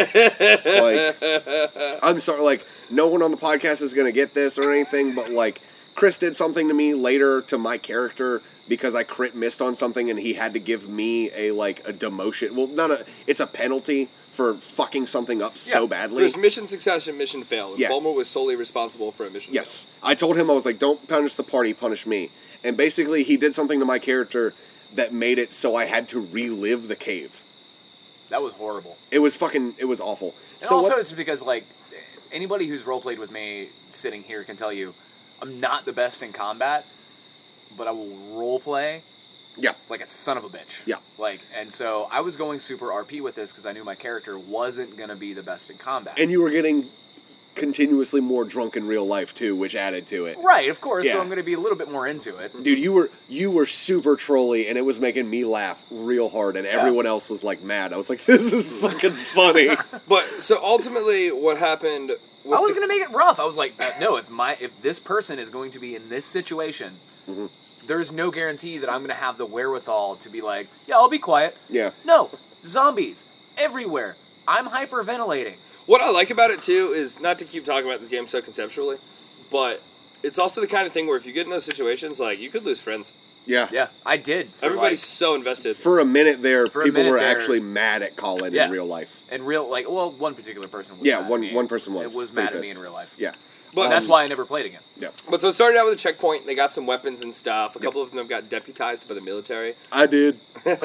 Like, I'm sorry, like, no one on the podcast is gonna get this or anything, but like, Chris did something to me later to my character because I crit missed on something, and he had to give me a like a demotion. Well, not a, it's a penalty for fucking something up so Yeah, badly. There's mission success and mission fail. And Yeah. Fulmer was solely responsible for a mission Yes. I told him, I was like, don't punish the party, punish me. And basically, he did something to my character that made it so I had to relive the cave. That was horrible. It was fucking, it was awful. And so also, what, it's because, like, anybody who's roleplayed with me sitting here can tell you I'm not the best in combat, but I will roleplay yeah, like a son of a bitch. Yeah. Like, and so I was going super R P with this because I knew my character wasn't going to be the best in combat. and you were getting continuously more drunk in real life too, which added to it. right, of course, Yeah. so I'm going to be a little bit more into it. Dude, you were you were super trolly, and it was making me laugh real hard, and everyone else was like mad. I was like, this is fucking funny. But so ultimately, what happened? With I was the- going to make it rough. I was like, uh, no, if my if this person is going to be in this situation, Mm-hmm. there's no guarantee that I'm going to have the wherewithal to be like, yeah, I'll be quiet. Yeah. No, zombies everywhere. I'm hyperventilating. What I like about it too is not to keep talking about this game so conceptually, but it's also the kind of thing where if you get in those situations, like you could lose friends. Yeah. Yeah, I did. For Everybody's like, so invested. For a minute there, For a people minute were there- actually mad at Colin Yeah. in real life. in real like well, one particular person was Yeah, mad one- at me. one person was It was pretty mad at me pissed. in real life. Yeah. But And that's why I never played again. Yeah. But so it started out with a checkpoint. They got some weapons and stuff. A couple of them got deputized by the military. I did.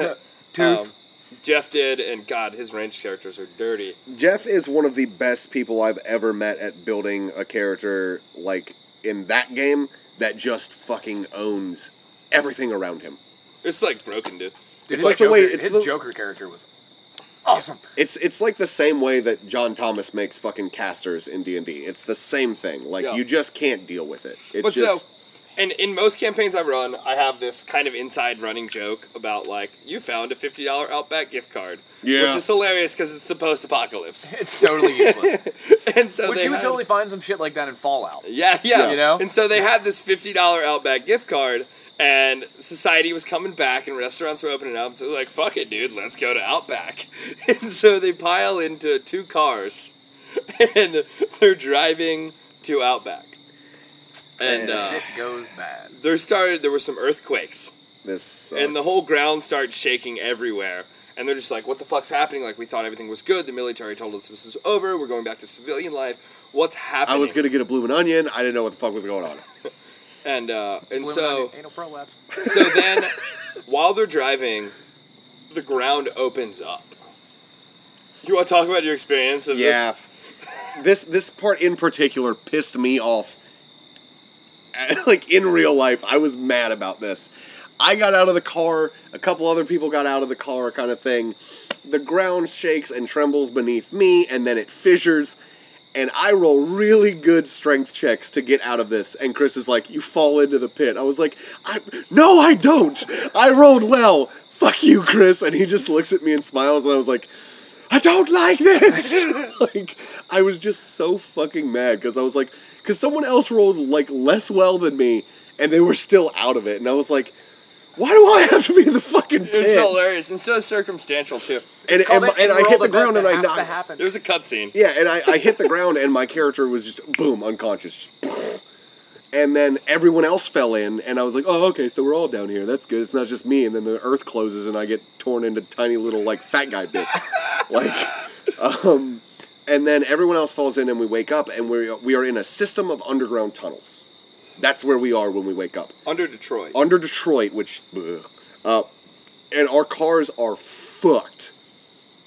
Tooth. Um, Jeff did, and God, his ranged characters are dirty. Jeff is one of the best people I've ever met at building a character like in that game that just fucking owns everything around him. It's like broken, dude. Dude, It's his like the Joker, way- it's his the- Joker character was awesome. It's it's like the same way that John Thomas makes fucking casters in D and D. It's the same thing. Like Yeah. you just can't deal with it. It's But just so, and in most campaigns I run, I have this kind of inside running joke about like, you found a fifty dollar Outback gift card. Yeah. Which is hilarious because it's the post-apocalypse. It's totally useless. And so Which they you would had- totally find some shit like that in Fallout. Yeah, yeah. You know? And so they had this fifty dollar Outback gift card, and society was coming back, and restaurants were opening up. So they're like, fuck it, dude, let's go to Outback. And so they pile into two cars, and they're driving to Outback. And uh, Shit goes bad. there started, there were some earthquakes, this. and the whole ground started shaking everywhere. And they're just like, what the fuck's happening? Like, we thought everything was good. The military told us this was over. We're going back to civilian life. What's happening? I was gonna get a bloomin' onion. I didn't know what the fuck was going on. And, uh, and Fluid so... on anal prolapse. So then, while they're driving, the ground opens up. You want to talk about your experience of Yeah. This this part in particular pissed me off. Like in real life, I was mad about this. I got out of the car, a couple other people got out of the car, kind of thing. The ground shakes and trembles beneath me, and then it fissures, and I roll really good strength checks to get out of this. And Chris is like, "You fall into the pit." I was like, I, "No, I don't. I rolled well. Fuck you, Chris." And he just looks at me and smiles, and I was like, I don't like this. Like, I was just so fucking mad because I was like, because someone else rolled like less well than me, and they were still out of it, and I was like, why do I have to be in the fucking this. It was pit? hilarious and so circumstantial, too. And, Called and, it and I roll hit the bet ground and that I has to knocked. happen. There was a cutscene. Yeah, and I, I hit the ground, and my character was just boom unconscious. Just, and then everyone else fell in, and I was like, oh, okay, so we're all down here. That's good. It's not just me. And then the earth closes, and I get torn into tiny little like fat guy bits. Like, um, and then everyone else falls in, and we wake up, and we we are in a system of underground tunnels. That's where we are when we wake up. Under Detroit. Under Detroit, which, ugh, uh, and our cars are fucked.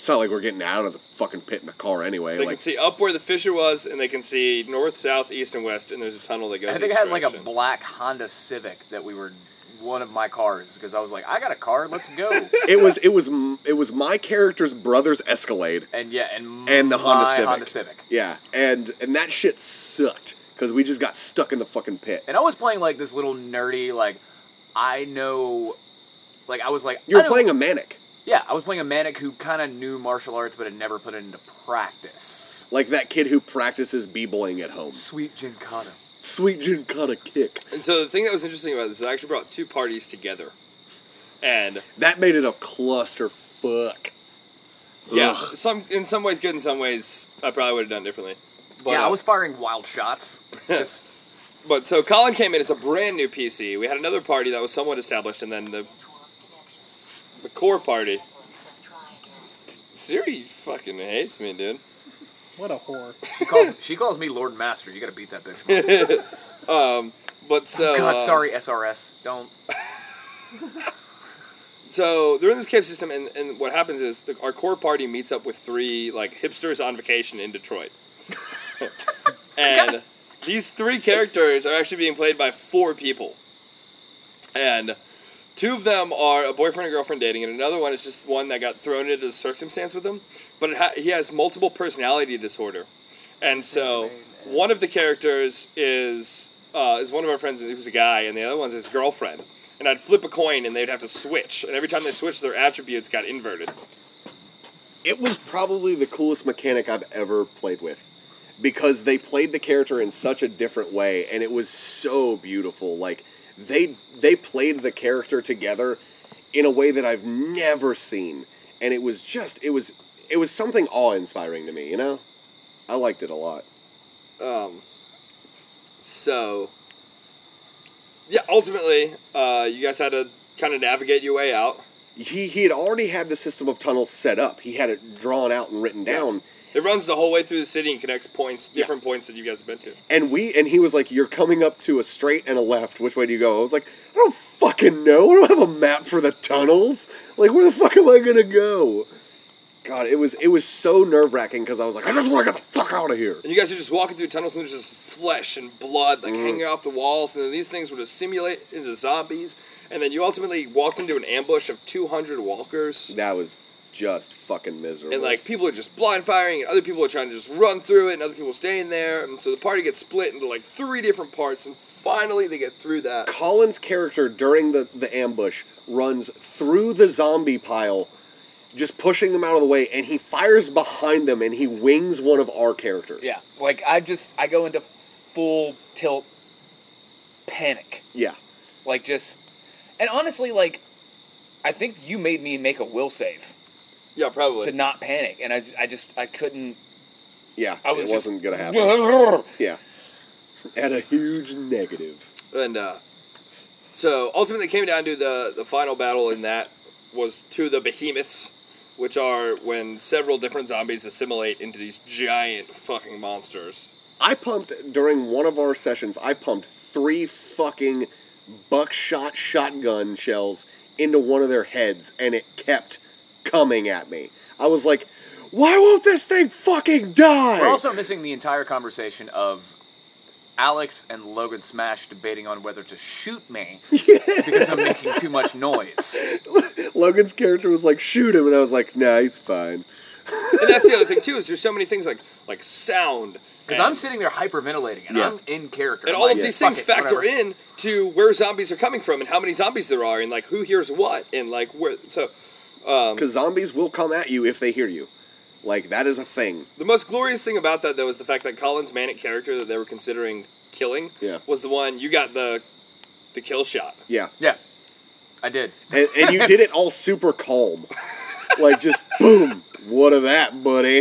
It's not like we're getting out of the fucking pit in the car anyway. They like, can see up where the fissure was, and they can see north, south, east, and west, and there's a tunnel that goes. I think each I had like a direction. black Honda Civic that we were one of my cars because I was like, I got a car, let's go. it was it was it was my character's brother's Escalade. And yeah, and And the Honda my Civic. Honda Civic. Yeah, and and that shit sucked because we just got stuck in the fucking pit. And I was playing like this little nerdy, like I know, like I was like You were I know- playing a manic, Yeah, I was playing a manic who kind of knew martial arts but had never put it into practice. like that kid who practices b-boying at home. Sweet Gincana. Sweet Gincana kick. And so the thing that was interesting about this is I actually brought two parties together, and That made it a cluster fuck. yeah, Ugh. some in some ways good, in some ways I probably would have done differently. But, Yeah, uh, I was firing wild shots. Just But so Colin came in as a brand new P C. We had another party that was somewhat established, and then the the core party. Siri fucking hates me, dude. What a whore. she calls she calls me Lord Master. You got to beat that bitch. But so God, uh, sorry, S R S. Don't. So they're in this cave system, and, and what happens is the, our core party meets up with three like hipsters on vacation in Detroit, and these three characters are actually being played by four people, and two of them are a boyfriend and girlfriend dating, and another one is just one that got thrown into the circumstance with him, but it ha- he has multiple personality disorder, and so one of the characters is uh, is one of our friends who's a guy, and the other one's his girlfriend. And I'd flip a coin, and they'd have to switch. And every time they switched, their attributes got inverted. It was probably the coolest mechanic I've ever played with. Because they played the character in such a different way, and it was so beautiful. Like, they they played the character together in a way that I've never seen. And it was just, it was it was something awe-inspiring to me, you know? I liked it a lot. Um, so, yeah, ultimately, uh, you guys had to kind of navigate your way out. He, he had already had the system of tunnels set up. He had it drawn out and written down. Yes. It runs the whole way through the city and connects points, different points that you guys have been to. And we and he was like, "You're coming up to a straight and a left. Which way do you go?" I was like, "I don't fucking know. I don't have a map for the tunnels. Like, where the fuck am I gonna go?" God, it was it was so nerve wracking because I was like, "I just want to get the fuck out of here." And you guys are just walking through tunnels, and there's just flesh and blood like hanging off the walls, and then these things would just simulate into zombies. And then you ultimately walked into an ambush of two hundred walkers. That was just fucking miserable. And like people are just blind firing, and other people are trying to just run through it, and other people staying there. And so the party gets split into like three different parts, and finally they get through that. Colin's character during the the ambush runs through the zombie pile, just pushing them out of the way, and he fires behind them, and he wings one of our characters. Yeah, like I just I go into full tilt panic, Yeah. like just, and honestly, like I think you made me make a will save Yeah, probably. to not panic, and I, j- I just I couldn't. Yeah. I was it just- wasn't gonna happen. Yeah. At a huge negative. And uh, so ultimately it came down to the, the final battle, and that was to the behemoths, which are when several different zombies assimilate into these giant fucking monsters. I pumped, during one of our sessions, I pumped three fucking buckshot shotgun shells into one of their heads, and it kept coming at me. I was like, why won't this thing fucking die? We're also missing the entire conversation of Alex and Logan Smash debating on whether to shoot me because I'm making too much noise. Logan's character was like, shoot him, and I was like, nah, he's fine. And that's the other thing too, is there's so many things like like sound. Because and- I'm sitting there hyperventilating, and Yeah. I'm in character. And I'm all like, of these "Fuck things it, factor whatever." in to where zombies are coming from and how many zombies there are and like who hears what and like where. So Because zombies will come at you if they hear you. Like, that is a thing. the most glorious thing about that though is the fact that Colin's manic character that they were considering killing Yeah. was the one you got the the kill shot. Yeah. Yeah, I did. And, and you did it all super calm. Like, just boom. What of that, buddy?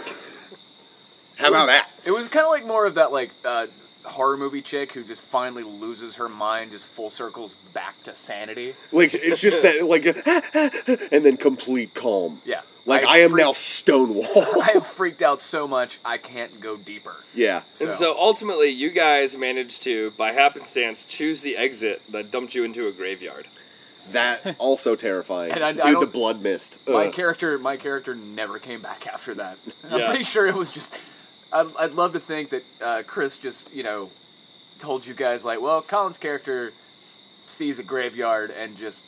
How about that? It was kind of like more of that like uh, horror movie chick who just finally loses her mind, just full circles back to sanity. Like, it's just that, like, and then complete calm. Yeah. Like, I I am freaked- now Stonewall. I have freaked out so much I can't go deeper. Yeah. And so ultimately, you guys managed to, by happenstance, choose the exit that dumped you into a graveyard. That also terrifying. And I- I Dude, don't- the blood mist. My Ugh. character, my character never came back after that. I'm Yeah. pretty sure it was just. I'd, I'd love to think that uh, Chris just, you know, told you guys like, well, Colin's character sees a graveyard and just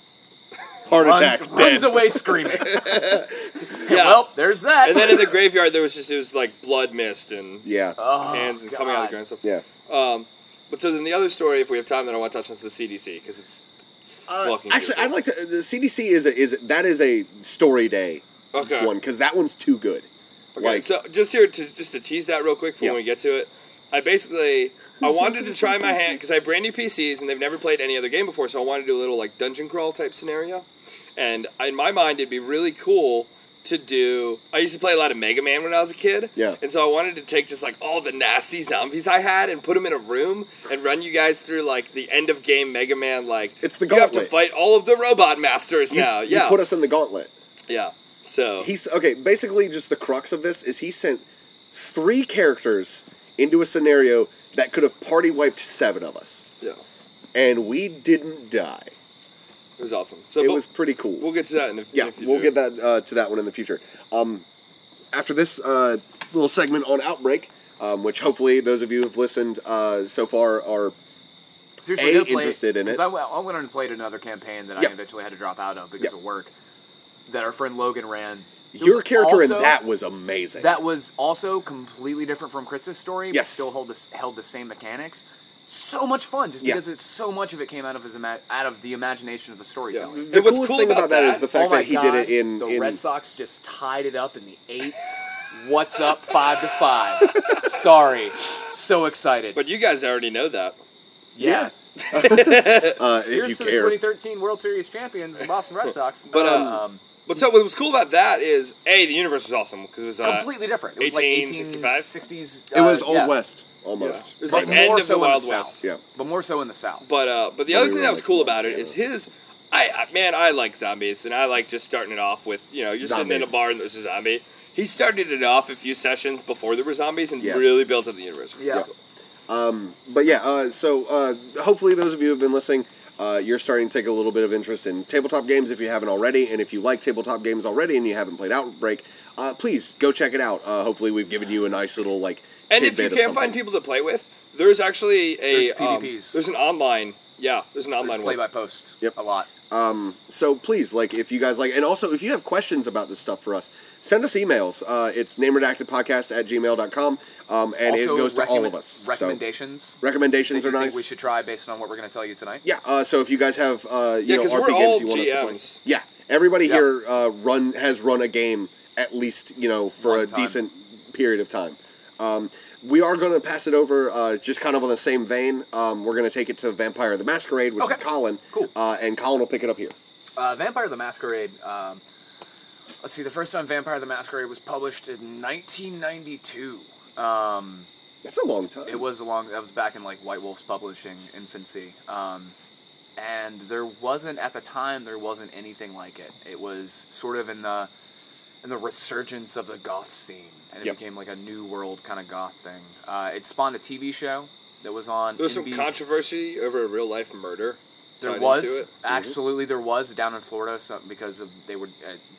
Heart run- attack. runs Dead. away screaming. Yeah. Well, there's that. And then in the graveyard, there was just it was like blood mist and Yeah. oh, hands and coming out of the God. ground and stuff. Yeah. Um, but so then the other story, if we have time, that I want to touch on is the C D C because it's Uh, fucking actually, I'd beautiful. like to. The C D C is a, is a, that is a story day Okay. one because that one's too good. Okay, Like, so just here to just to tease that real quick before Yeah. we get to it, I basically I wanted to try my hand because I have brand new P Cs and they've never played any other game before, so I wanted to do a little like dungeon crawl type scenario, and in my mind it'd be really cool to do. I used to play a lot of Mega Man when I was a kid, Yeah. and so I wanted to take just like all the nasty zombies I had and put them in a room and run you guys through like the end of game Mega Man like It's the you have to gauntlet. fight all of the robot masters you, now. you Yeah, put us in the gauntlet. yeah. So He's okay. Basically, just the crux of this is he sent three characters into a scenario that could have party wiped seven of us, yeah, and we didn't die. it was awesome. So It but was pretty cool. We'll get to that in the, in Yeah, the future. we'll get that uh, to that one in the future. Um, after this uh, little segment on Outbreak, um, which hopefully those of you who have listened uh, so far are Seriously, A, go play, interested in it. 'cause I, went- I went and played another campaign that Yep. I eventually had to drop out of because Yep. of work. That our friend Logan ran. It your was character in also- that was amazing. That was also completely different from Chris's story, but Yes. still held the, held the same mechanics. So much fun, just Yeah. because it's so much of it came out of his ima- out of the imagination of the storytelling. Yeah. the And what's coolest cool thing about about that is that- the fact oh my that he God, did it in the in Red Sox just tied it up in the eighth. What's up, five to five? Sorry, so excited. But you guys already know that. yeah, uh, if here's you to the care. twenty thirteen World Series champions, the Boston Red Sox. But, um, um, But so what was cool about that is a the universe was awesome because it was uh, completely different. It was like eighteen eighteen sixty-five? sixties. It was uh, Old yeah. West yeah. almost. It was But the end more of so the in the Wild South. West. Yeah. But more so in the South. But uh, but the Yeah, other we thing were that was like- cool about it is his. I, I man, I like zombies, and I like just starting it off with you know you're sitting in a Zombies. bar and there's a zombie. He started it off a few sessions before there were zombies and Yeah. really built up the universe. Yeah. But yeah, uh, so uh, hopefully those of you who have been listening, uh, you're starting to take a little bit of interest in tabletop games if you haven't already, and if you like tabletop games already and you haven't played Outbreak, uh, please go check it out. Uh, hopefully we've given you a nice little like And if tidbit you of can't something. find people to play with, there's actually a There's um, PvPs. there's an online yeah there's an online There's play one. by post. Yep. A lot. So please, like, if you guys like, and also if you have questions about this stuff for us, send us emails. Uh, it's nameredactedpodcast at gmail dot com, um, and also, it goes to all recommend- of us. So, Recommendations. recommendations Think are you nice. think we should try based on what we're going to tell you tonight. Yeah, uh, so if you guys have uh, you Yeah, know 'cause R P we're games all you want us G to play, Ms. yeah, everybody Yeah. here uh, run has run a game at least you know for One a time. decent period of time. Um, we are going to pass it over, uh, just kind of on the same vein. Um, we're going to take it to Vampire the Masquerade, which is Okay. Colin. Cool. Uh, and Colin will pick it up here. Uh, Vampire the Masquerade. Um, let's see. The first time Vampire the Masquerade was published in nineteen ninety-two. Um, That's a long time. it was a long. That was back in like White Wolf's publishing infancy. Um, and there wasn't at the time. There wasn't anything like it. It was sort of in the in the resurgence of the goth scene, and it Yep. became like a new world kind of goth thing. Uh, it spawned a T V show that was on. There was some N B C. controversy over a real life murder. There tied was into it. absolutely there was down in Florida so, because of they were.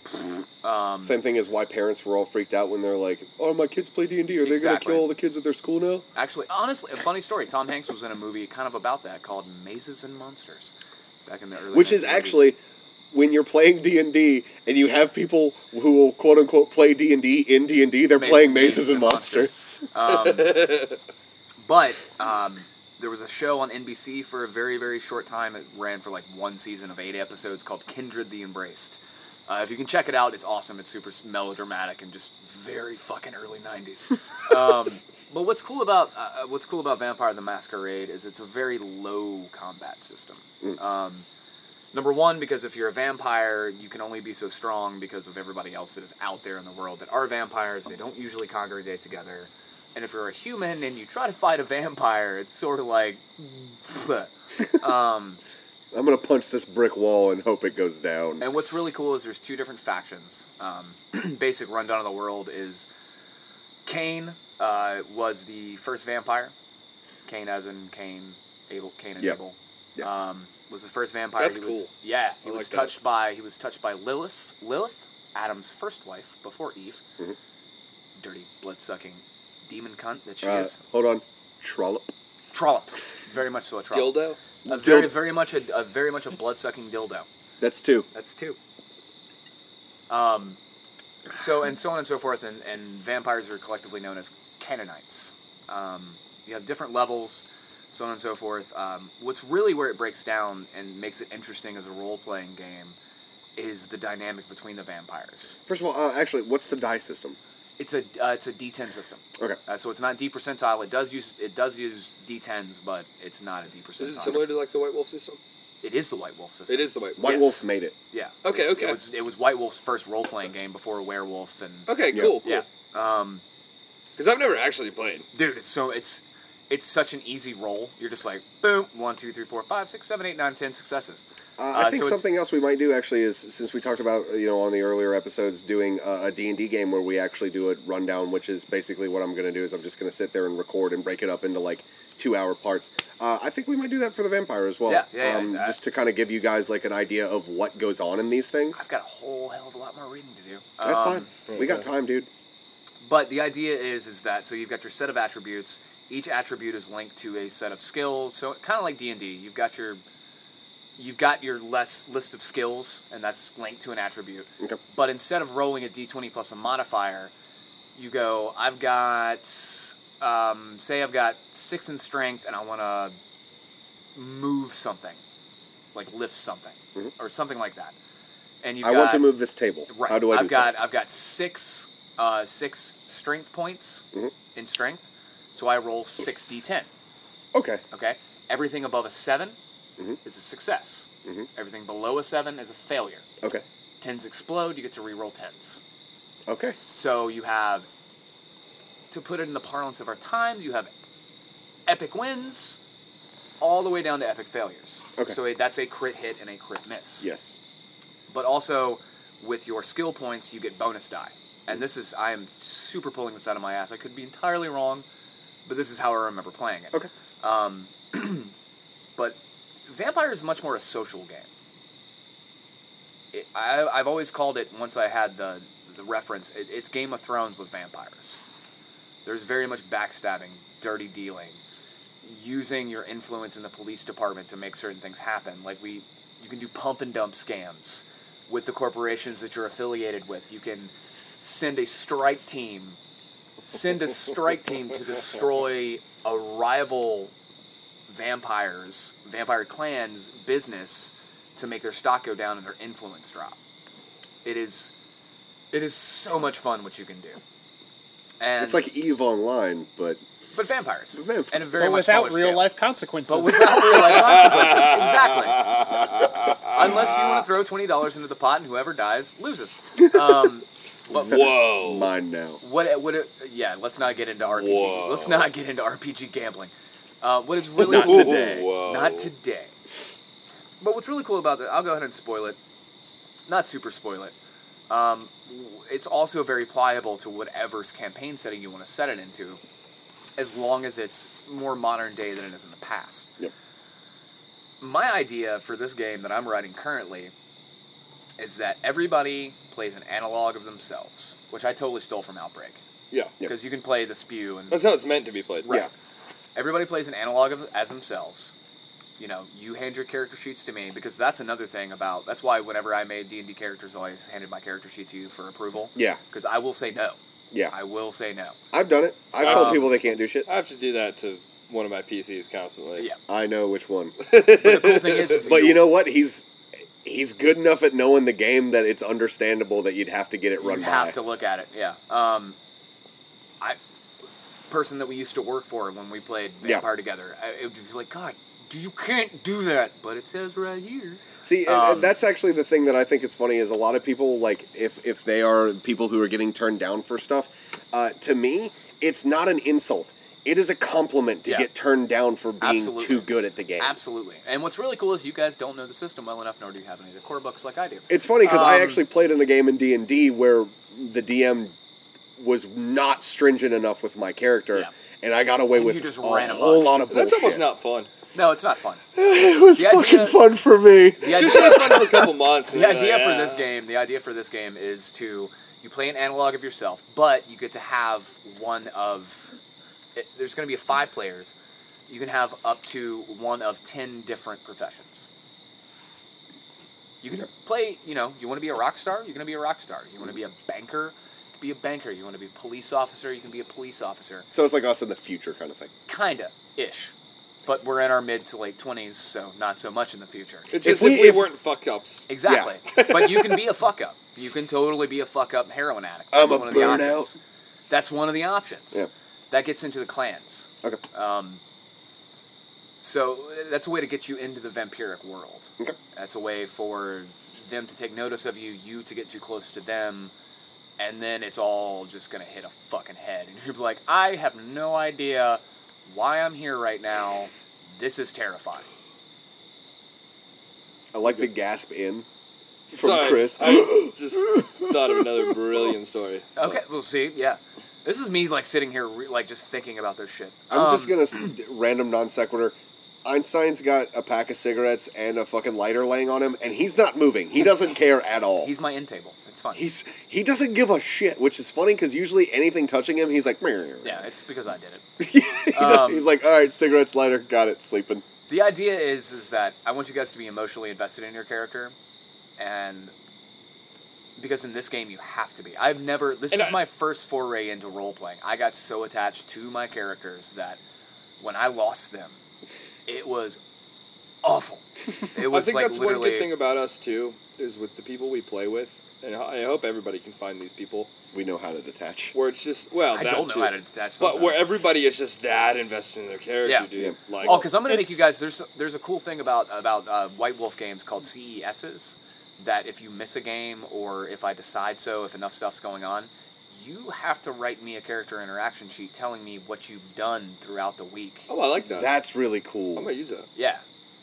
Uh, um, Same thing as why parents were all freaked out when they're like, "Oh, my kids play D and D. Are they going to Exactly. kill all the kids at their school now?" Actually, honestly, a funny story. Tom Hanks was in a movie kind of about that called Mazes and Monsters, back in the early. Which is nineteen eighties. actually when you're playing D and D and you have people who will quote unquote play D and D in D and D, they're Mazes- playing Mazes Mazes and and Monsters. Um, but um, there was a show on N B C for a very, very short time. It ran for like one season of eight episodes called Kindred the Embraced. Uh, if you can check it out, it's awesome. It's super melodramatic and just very fucking early nineties. Um, but what's cool about uh, what's cool about Vampire the Masquerade is it's a very low combat system. Um, number one, because if you're a vampire, you can only be so strong because of everybody else that is out there in the world that are vampires. They don't usually congregate together. And if you're a human and you try to fight a vampire, it's sort of like... um, I'm gonna punch this brick wall and hope it goes down. and what's really cool is there's two different factions. Um, basic rundown of the world is Cain uh, was the first vampire. Cain as in Cain, Abel, Cain and Yeah. Abel. Yeah. Um, was the first vampire. That's he was, cool. Yeah, he I was like that. touched by he was touched by Lilith, Lilith, Adam's first wife before Eve. Mhm. Dirty, blood-sucking demon cunt that she Uh, is. hold on. Trollop. Trollop, very much so a trollop. Dildo. A very, Dild- very much a, a very much a blood-sucking dildo. That's two. That's two. Um, so and so on and so forth, and, and vampires are collectively known as Canaanites. Um, you have different levels, so on and so forth. Um, what's really where it breaks down and makes it interesting as a role-playing game is the dynamic between the vampires. First of all, uh, actually, what's the die system? It's a uh, it's a D ten system. Okay. Uh, so it's not D percentile. It does use it does use D tens, but it's not a D percentile. Is it similar to like the White Wolf system? It is the White Wolf system. It is the White Wolf. White Yes. Wolf made it. Yeah. Okay, It's- okay. It was it was White Wolf's first role playing game before Werewolf and Okay, Yeah. cool, cool. yeah. Um, Because I've never actually played. dude, it's so it's it's such an easy roll. You're just like boom, one, two, three, four, five, six, seven, eight, nine, ten successes. Uh, Uh, I think so it's- something else we might do actually is, since we talked about, you know, on the earlier episodes, doing uh, a D and D game where we actually do a rundown, which is basically what I'm going to do is I'm just going to sit there and record and break it up into like two-hour parts. Uh, I think we might do that for the vampire as well. Yeah, yeah, um, yeah. Just to kind of give you guys like an idea of what goes on in these things. I've got a whole hell of a lot more reading to do. That's Um, fine. We got time, dude. But the idea is is that so you've got your set of attributes. Each attribute is linked to a set of skills. So kind of like D and D, you've got your you've got your less list of skills, and that's linked to an attribute. Okay. But instead of rolling a d twenty plus a modifier, you go, I've got, um, say I've got six in strength, and I want to move something, like lift something, Mhm. or something like that. And you've I got, want to move this table. Right. How do I do I've got so? I've got six uh, six strength points Mhm. in strength, so I roll six d ten. Okay. Okay. Everything above a seven Mhm. is a success. Mhm. Everything below a seven is a failure. Okay. Tens explode. You get to re-roll tens. Okay. So you have, to put it in the parlance of our times, you have epic wins, all the way down to epic failures. Okay. So that's a crit hit and a crit miss. Yes. But also, with your skill points, you get bonus die. And this is, I am super pulling this out of my ass. I could be entirely wrong, but this is how I remember playing it. Okay. Um, but Vampire is much more a social game. It, I, I've always called it, once I had the, the reference, it, it's Game of Thrones with vampires. There's very much backstabbing, dirty dealing, using your influence in the police department to make certain things happen. Like we, you can do pump and dump scams with the corporations that you're affiliated with. You can send a strike team, send a strike team to destroy a rival vampires, vampire clan's business to make their stock go down and their influence drop. It is, it is so much fun what you can do. And It's like EVE Online, but but vampires, Vampires. and a very But much without smaller real scale. life consequences. But without real life consequences, exactly. Unless you want to throw twenty dollars into the pot and whoever dies loses. Um, but Whoa. mine now. what would it? Yeah, let's not get into R P G. Whoa. Let's not get into R P G gambling. Uh, what is really Not cool, today. Whoa. Not today. But what's really cool about that, I'll go ahead and spoil it. Not super spoil it. Um, it's also very pliable to whatever campaign setting you want to set it into, as long as it's more modern day than it is in the past. Yep. My idea for this game that I'm writing currently is that everybody plays an analog of themselves, which I totally stole from Outbreak. Yeah. Yep. Because you can play the spew and That's how it's meant to be played. Yeah. everybody plays an analog of, as themselves. You know, you hand your character sheets to me, because that's another thing about, that's why whenever I made D and D characters, I always handed my character sheet to you for approval. Yeah. Because I will say no. Yeah. I will say no. I've done it. I've told Um, people they can't do shit. I have to do that to one of my P Cs constantly. Yeah. I know which one. But the cool thing is, is But you know what? He's he's good enough at knowing the game that it's understandable that you'd have to get it run you by. have to look at it, yeah. Um, I, person that we used to work for when we played Yeah. Vampire together, I, it would be like, God, you can't do that, but it says right here. See, and, Um, and that's actually the thing that I think is funny is a lot of people, like, if, if they are people who are getting turned down for stuff, uh, to me, it's not an insult. It is a compliment to Yeah. get turned down for being Absolutely. too good at the game. Absolutely. And what's really cool is you guys don't know the system well enough, nor do you have any of the core books like I do. It's funny because I Um, actually played in a game in D and D where the D M was not stringent enough with my character, Yeah. and I got away And with you just a ran whole amok. lot of bullshit. That's almost not fun. No, it's not fun. It was The fucking idea- fun for me. The Just idea, have fun for a couple months. and the then, idea like, for yeah. this game, the idea for this game is to you play an analog of yourself, but you get to have one of. It, there's going to be five players. You can have up to one of ten different professions. You can play. You know, you want to be a rock star. You're going to be a rock star. You want to be a banker. You can be a banker. You want to be a police officer. You can be a police officer. So it's like us in the future kind of thing. Kinda ish, but we're in our mid to late twenties, so not so much in the future. It's If as if we- we, if- weren't fuck ups. Exactly. But you can be a fuck up. You can totally be a fuck up heroin addict. I'm That's a one of the burnout. options. That's one of the options. Yeah. That gets into the clans. Okay. Um, so uh, that's a way to get you into the vampiric world. Okay. That's a way for them to take notice of you, you to get too close to them, and then it's all just gonna hit a fucking head. And you're like, I have no idea why I'm here right now. This is terrifying. I like the gasp in from Sorry, Chris. I just thought of another brilliant story. Okay, we'll see. Yeah, this is me like sitting here, re- like just thinking about this shit. I'm just Um, gonna s- random non sequitur. Einstein's got a pack of cigarettes and a fucking lighter laying on him, and he's not moving. He doesn't care at all. He's my end table. It's fine. He's he doesn't give a shit, which is funny because usually anything touching him, he's like, "Meow." yeah, it's because I did it. He does- Um, he's like, all right, cigarettes, lighter, got it, sleeping. The idea is is that I want you guys to be emotionally invested in your character, and because in this game you have to be. I've never. This And is I- my first foray into role playing. I got so attached to my characters that when I lost them, it was awful. It I was think like that's one literally. good thing about us too, is with the people we play with, and I hope everybody can find these people We know how to detach. where it's just well, I that don't know too, how to detach. but sometimes. where everybody is just that invested in their character, Yeah. dude. Yeah. Like, Oh, because I'm gonna make It's- you guys. There's there's a cool thing about about uh, White Wolf games called C E Ss. That if you miss a game or if I decide so, if enough stuff's going on, you have to write me a character interaction sheet telling me what you've done throughout the week. oh, I like that. That's really cool. I'm gonna use that. Yeah,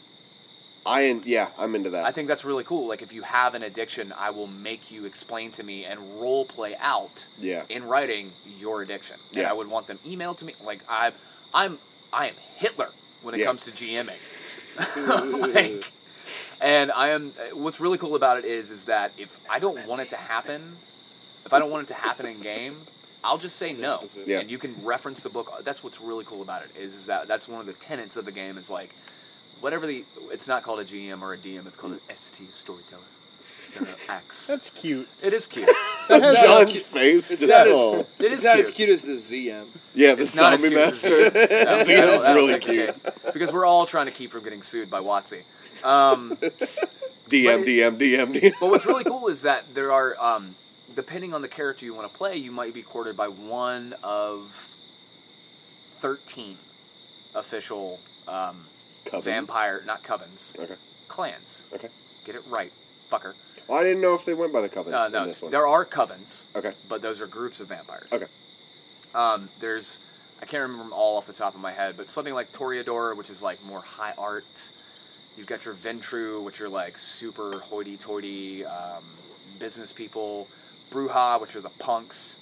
I in, yeah, I'm into that. I think that's really cool. Like if you have an addiction, I will make you explain to me and role play out yeah. in writing your addiction. And Yeah. I would want them emailed to me. Like I'm I'm I am Hitler when it Yeah. comes to GMing. like, and I am. What's really cool about it is is that if I don't want it to happen, if I don't want it to happen in game, I'll just say no. Yeah. And you can reference the book. That's what's really cool about it is is that that's one of the tenets of the game is like whatever the. It's not called a G M or a D M. It's called an S T, storyteller. They're an X. That's cute. It is cute. That has not a- John's face. It's just, not as- oh. It It's is not cute. as cute as the Z M. Yeah, the It's not as zombie cute as master. That'll- That's that'll- that'll really take the cute. cake. Because we're all trying to keep from getting sued by WotC. Um, D M, But- D M, D M, D M. but what's really cool is that there are, um, depending on the character you want to play, you might be courted by one of thirteen official um, Covens? vampire, not covens, Okay. clans. Okay. Get it right, fucker. Well, I didn't know if they went by the coven Uh, in no, this it's, one. there are covens, Okay. but those are groups of vampires. Okay. Um, there's, I can't remember them all off the top of my head, but something like Toreador, which is like more high art. You've got your Ventru, which are like super hoity-toity um, business people. Bruja, which are the punks.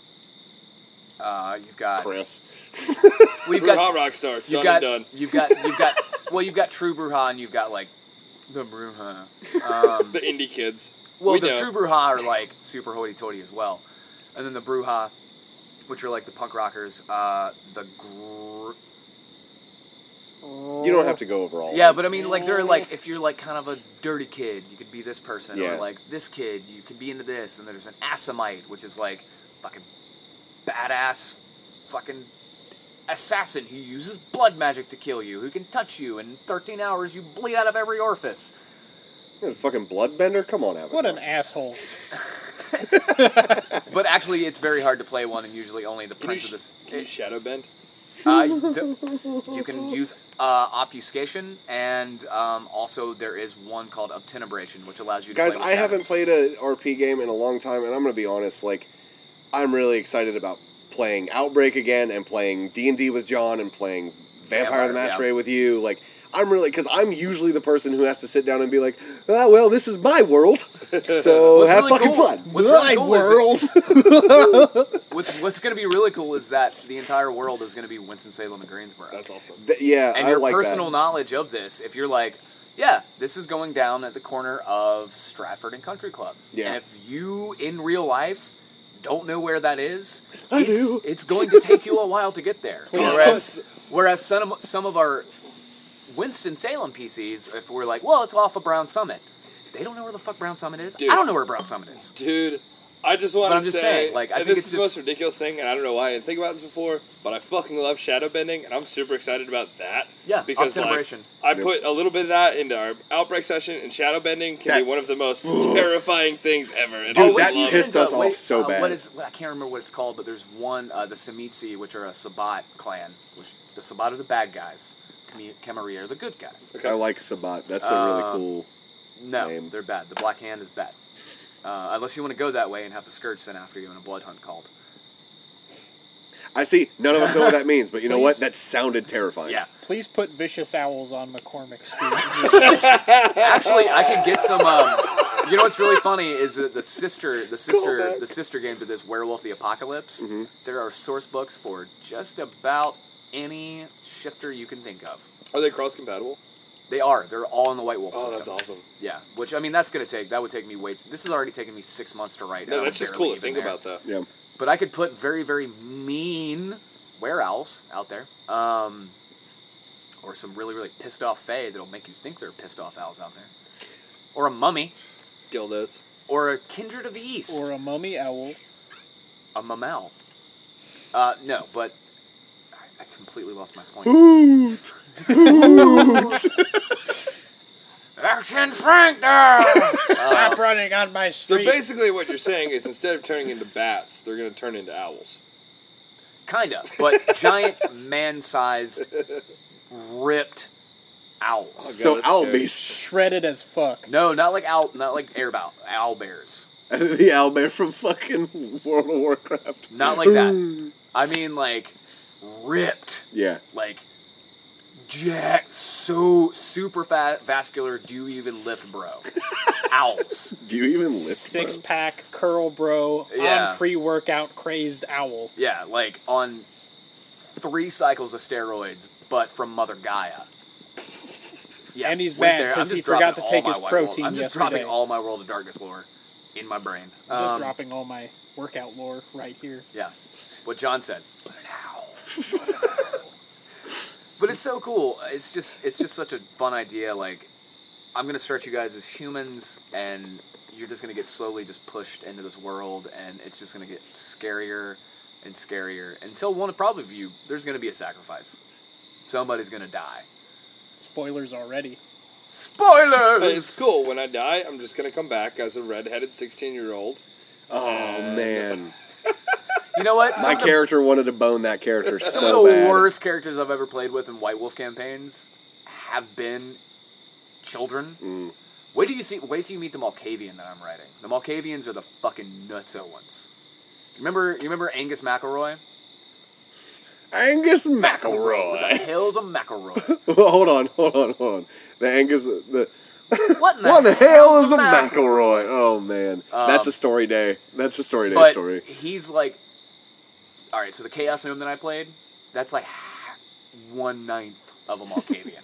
Uh, you've got Chris. we've Bruja got Rockstar. you've Done got and done. you've got you've got well you've got True Bruja and you've got like the Bruja. Um, The indie kids. well, We the know. True Bruja are like super hoity-toity as well, and then the Bruja, which are like the punk rockers. Uh, the gr- You don't have to go over all. yeah, of them. but I mean, like they're like if you're like kind of a dirty kid, you could be this person, Yeah. or like this kid, you could be into this. And there's an Assamite, which is like fucking badass, fucking assassin who uses blood magic to kill you, who can touch you, and in thirteen hours you bleed out of every orifice. Yeah, the fucking bloodbender. Come on, Avatar. What an asshole. But actually, it's very hard to play one, and usually only the Can you, prince sh- of this. can you shadow bend? Uh, the, you can use uh, obfuscation, and um, also there is one called obtenebration, which allows you to Guys, play with I haven't shadows. played a R P game in a long time, and I'm gonna be honest. Like, I'm really excited about playing Outbreak again, and playing D and D with John, and playing Vampire, Vampire, the yeah. Masquerade with you. Like, I'm really, because I'm usually the person who has to sit down and be like, ah, well, this is my world, so What's have really fucking cool- fun. What's really My cool world. Is it, what's what's going to be really cool is that the entire world is going to be Winston-Salem and Greensboro. That's awesome. Th- yeah, and I your like personal that. knowledge of this, if you're like, yeah, this is going down at the corner of Stratford and Country Club. Yeah. And if you, in real life, don't know where that is, I it's, do. it's going to take you a while to get there. Please Whereas, whereas some, of- some of our Winston-Salem P Cs, if we're like, well, it's off of Brown Summit, they don't know where the fuck Brown Summit is. Dude. I don't know where Brown Summit is. Dude, I just want But to I'm just say, saying, like, I and think this it's is the most just- ridiculous thing, and I don't know why I didn't think about this before, but I fucking love shadow bending, and I'm super excited about that. Yeah, because like, Obteneration. I put a little bit of that into our outbreak session, and shadow bending can That- be one of the most terrifying things ever. And Dude, I wait that till you love get pissed into- us off wait, so uh, bad. What is? I can't remember what it's called, but there's one, uh, the Samitsi, which are a Sabat clan. Which the Sabat are the bad guys. Khmer- Khemeri are the good guys. Okay. I like Sabat. That's a really Uh, cool. No, Name. they're bad. The Black Hand is bad. Uh, unless you want to go that way and have the Scourge sent after you in a blood hunt called. I see. None of us know what that means, but you know what? Please. That sounded terrifying. Yeah. Please put vicious owls on McCormick Street. Actually, I could get some. Um, you know what's really funny is that the sister, the sister, Callback. the sister game to this Werewolf the Apocalypse. Mm-hmm. There are source books for just about any shifter you can think of. Are they cross compatible? They are. They're all in the White Wolf Oh, system. that's awesome. Yeah, which I mean, that's gonna take. That would take me way. This has already taken me six months to write. No, I'm that's just barely cool to even think there. about, though. Yeah. But I could put very, very mean were owls out there, um, or some really, really pissed off fae that'll make you think they're pissed off owls out there, or a mummy, Dildos. or a kindred of the east, or a mummy owl. a mammal. Uh, no, but I, I completely lost my point. Hoot! Hoot! Action Frank there! Stop running on my So street. basically what you're saying is instead of turning into bats, they're going to turn into owls. Kinda, but giant man-sized, ripped owls. God, so that's owl scary. beasts. Shredded as fuck. No, not like owl, not like airbow, owl bears. The owl bear from fucking World of Warcraft. Not like that. I mean, like ripped, Yeah. like jack, so super fat, vascular. Do you even lift, bro? Owls. Do you even lift? Six bro? pack curl bro Yeah. on pre workout crazed owl. Yeah, like on three cycles of steroids, but from Mother Gaia. Yeah, And he's went mad there. I'm 'cause he just forgot dropping to take all his my White protein Wolf- I'm just yesterday. dropping all my World of Darkness lore in my brain. Just Um, dropping all my workout lore right here. Yeah, what John said. But an owl. But it's so cool. It's just it's just such a fun idea. Like, I'm gonna start you guys as humans, and you're just gonna get slowly just pushed into this world, and it's just gonna get scarier and scarier until one probably of you there's gonna be a sacrifice. Somebody's gonna die. Spoilers already. Spoilers. But it's cool. When I die, I'm just going to come back as a redheaded sixteen-year-old. Oh Uh, man, You know what? my Some of the- character wanted to bone that character Some so of the bad. worst characters I've ever played with in White Wolf campaigns have been children. Mm. Wait till you see. Wait till you meet the Malkavian that I'm writing. The Malkavians are the fucking nutso ones. Remember? You remember Angus McElroy? Angus What the McElroy. hell's a McElroy? hold on, hold on, hold on. The Angus, the What in the, what the hell is a McElroy? McElroy? Oh man, that's Um, a story day. That's a story day But story. he's like, all right. So the Chaos Gnome that I played, that's like one ninth of a Malkavian.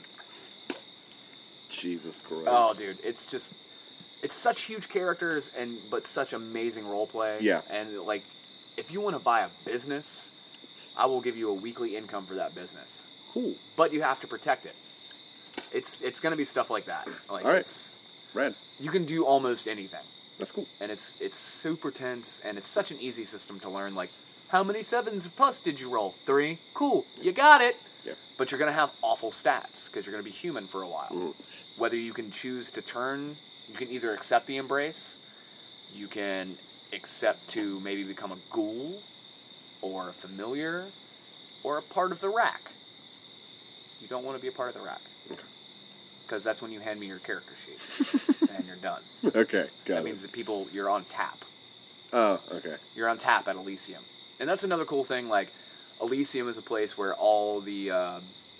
Jesus Christ. Oh, dude, it's just, it's such huge characters and but such amazing role play. Yeah. And like, if you want to buy a business, I will give you a weekly income for that business. Cool. But you have to protect it. It's it's gonna be stuff like that. Like All right. it's Red. you can do almost anything, That's cool. and it's it's super tense, and it's such an easy system to learn. Like, how many sevens plus did you roll? Three. Cool, you got it. Yeah. But you're gonna have awful stats because you're gonna be human for a while. Mm. Whether you can choose to turn, you can either accept the embrace, you can accept to maybe become a ghoul, or a familiar, or a part of the rack. You don't want to be a part of the rack. Okay. Because that's when you hand me your character sheet, and you're done. Okay, got That it. means that people, you're on tap. Oh, okay. You're on tap at Elysium. And that's another cool thing, like, Elysium is a place where all the uh,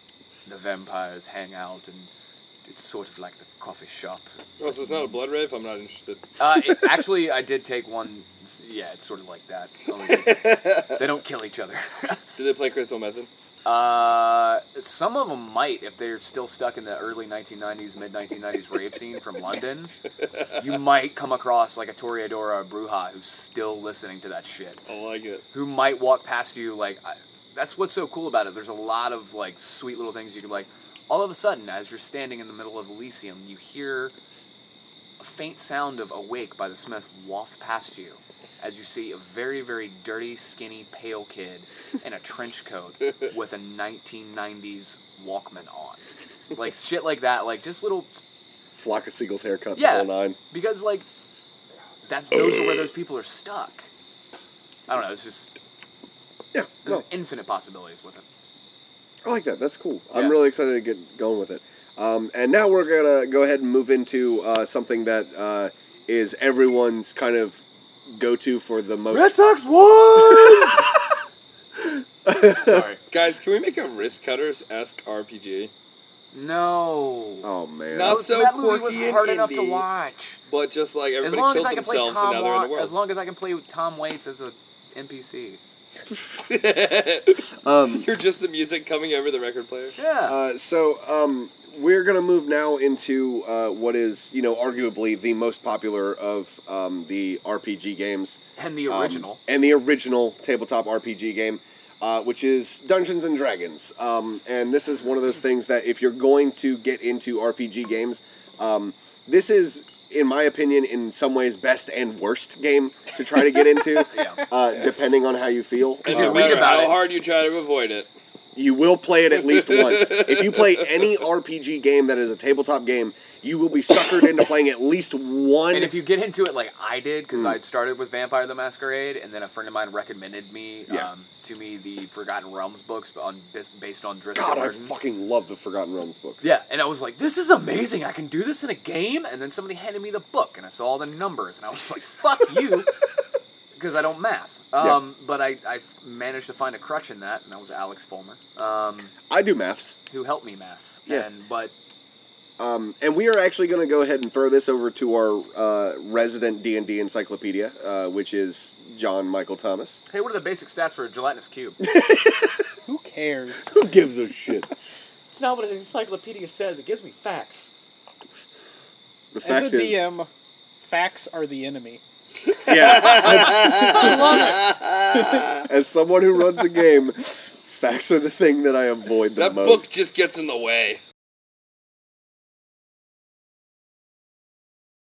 the vampires hang out, and it's sort of like the coffee shop. Oh, so it's not a blood rave? I'm not interested. Uh, it, actually, I did take one. Yeah, it's sort of like that. Only they, they don't kill each other. Do they play Crystal Method? Uh, some of them might if they're still stuck in the early nineteen nineties, mid nineteen nineties rave scene from London. You might come across like a Toreador or a Bruja who's still listening to that shit. I like it. Who might walk past you like. I, that's what's so cool about it. There's a lot of like sweet little things you can like. All of a sudden, as you're standing in the middle of Elysium, you hear a faint sound of "Awake" by the Smith waft past you. As you see a very, very dirty, skinny, pale kid in a trench coat with a nineteen nineties Walkman on. Like, shit like that. Like, just little... Flock of Seagulls haircut, Yeah, the whole nine. because, like, that's, those are where those people are stuck. I don't know, it's just... Yeah, There's no, infinite possibilities with it. I like that. That's cool. Yeah. I'm really excited to get going with it. Um, and now we're going to go ahead and move into uh, something that uh, is everyone's kind of go-to for the most... Red Sox won! Sorry. Guys, can we make a Wrist Cutters-esque R P G? No. Oh, man. Not That- so that movie was quirky and hard enough to indie. watch. But just like As everybody long as killed I can play themselves and Tom now they're in the Wa- world. as long as I can play Tom Waits as a N P C. Um, You're just the music coming over the record player. Yeah. uh, so um, we're going to move now into uh, what is, you know, arguably the most popular of um, the R P G games. and the Um, original. and the original tabletop R P G game, uh, which is Dungeons and Dragons. Um, and this is one of those things that if you're going to get into R P G games, um, this is, in my opinion, in some ways, best and worst game to try to get into, Yeah. uh, depending on how you feel. If No you Um, read matter about how it- hard you try to avoid it. you will play it at least once. If you play any R P G game that is a tabletop game, you will be suckered into playing at least one. And if you get into it like I did, because Mm. I'd started with Vampire the Masquerade, and then a friend of mine recommended me Yeah. um, to me the Forgotten Realms books on based on Driscoll God, I Gordon. fucking love the Forgotten Realms books. Yeah, and I was like, this is amazing. I can do this in a game. And then somebody handed me the book, and I saw all the numbers, and I was like, fuck you, because I don't math. Um, But I, I f- managed to find a crutch in that, and that was Alex Fulmer, um, I do maths. who helped me maths. Yeah. And but Um, and we are actually going to go ahead and throw this over to our uh, resident D and D encyclopedia, uh, which is John Michael Thomas. hey, what are the basic stats for a gelatinous cube? Who cares? Who gives a shit? It's not what an encyclopedia says. It gives me facts. The fact As a is, D M, facts are the enemy. yeah. As, as someone who runs a game, facts are the thing that I avoid the That most. book just gets in the way.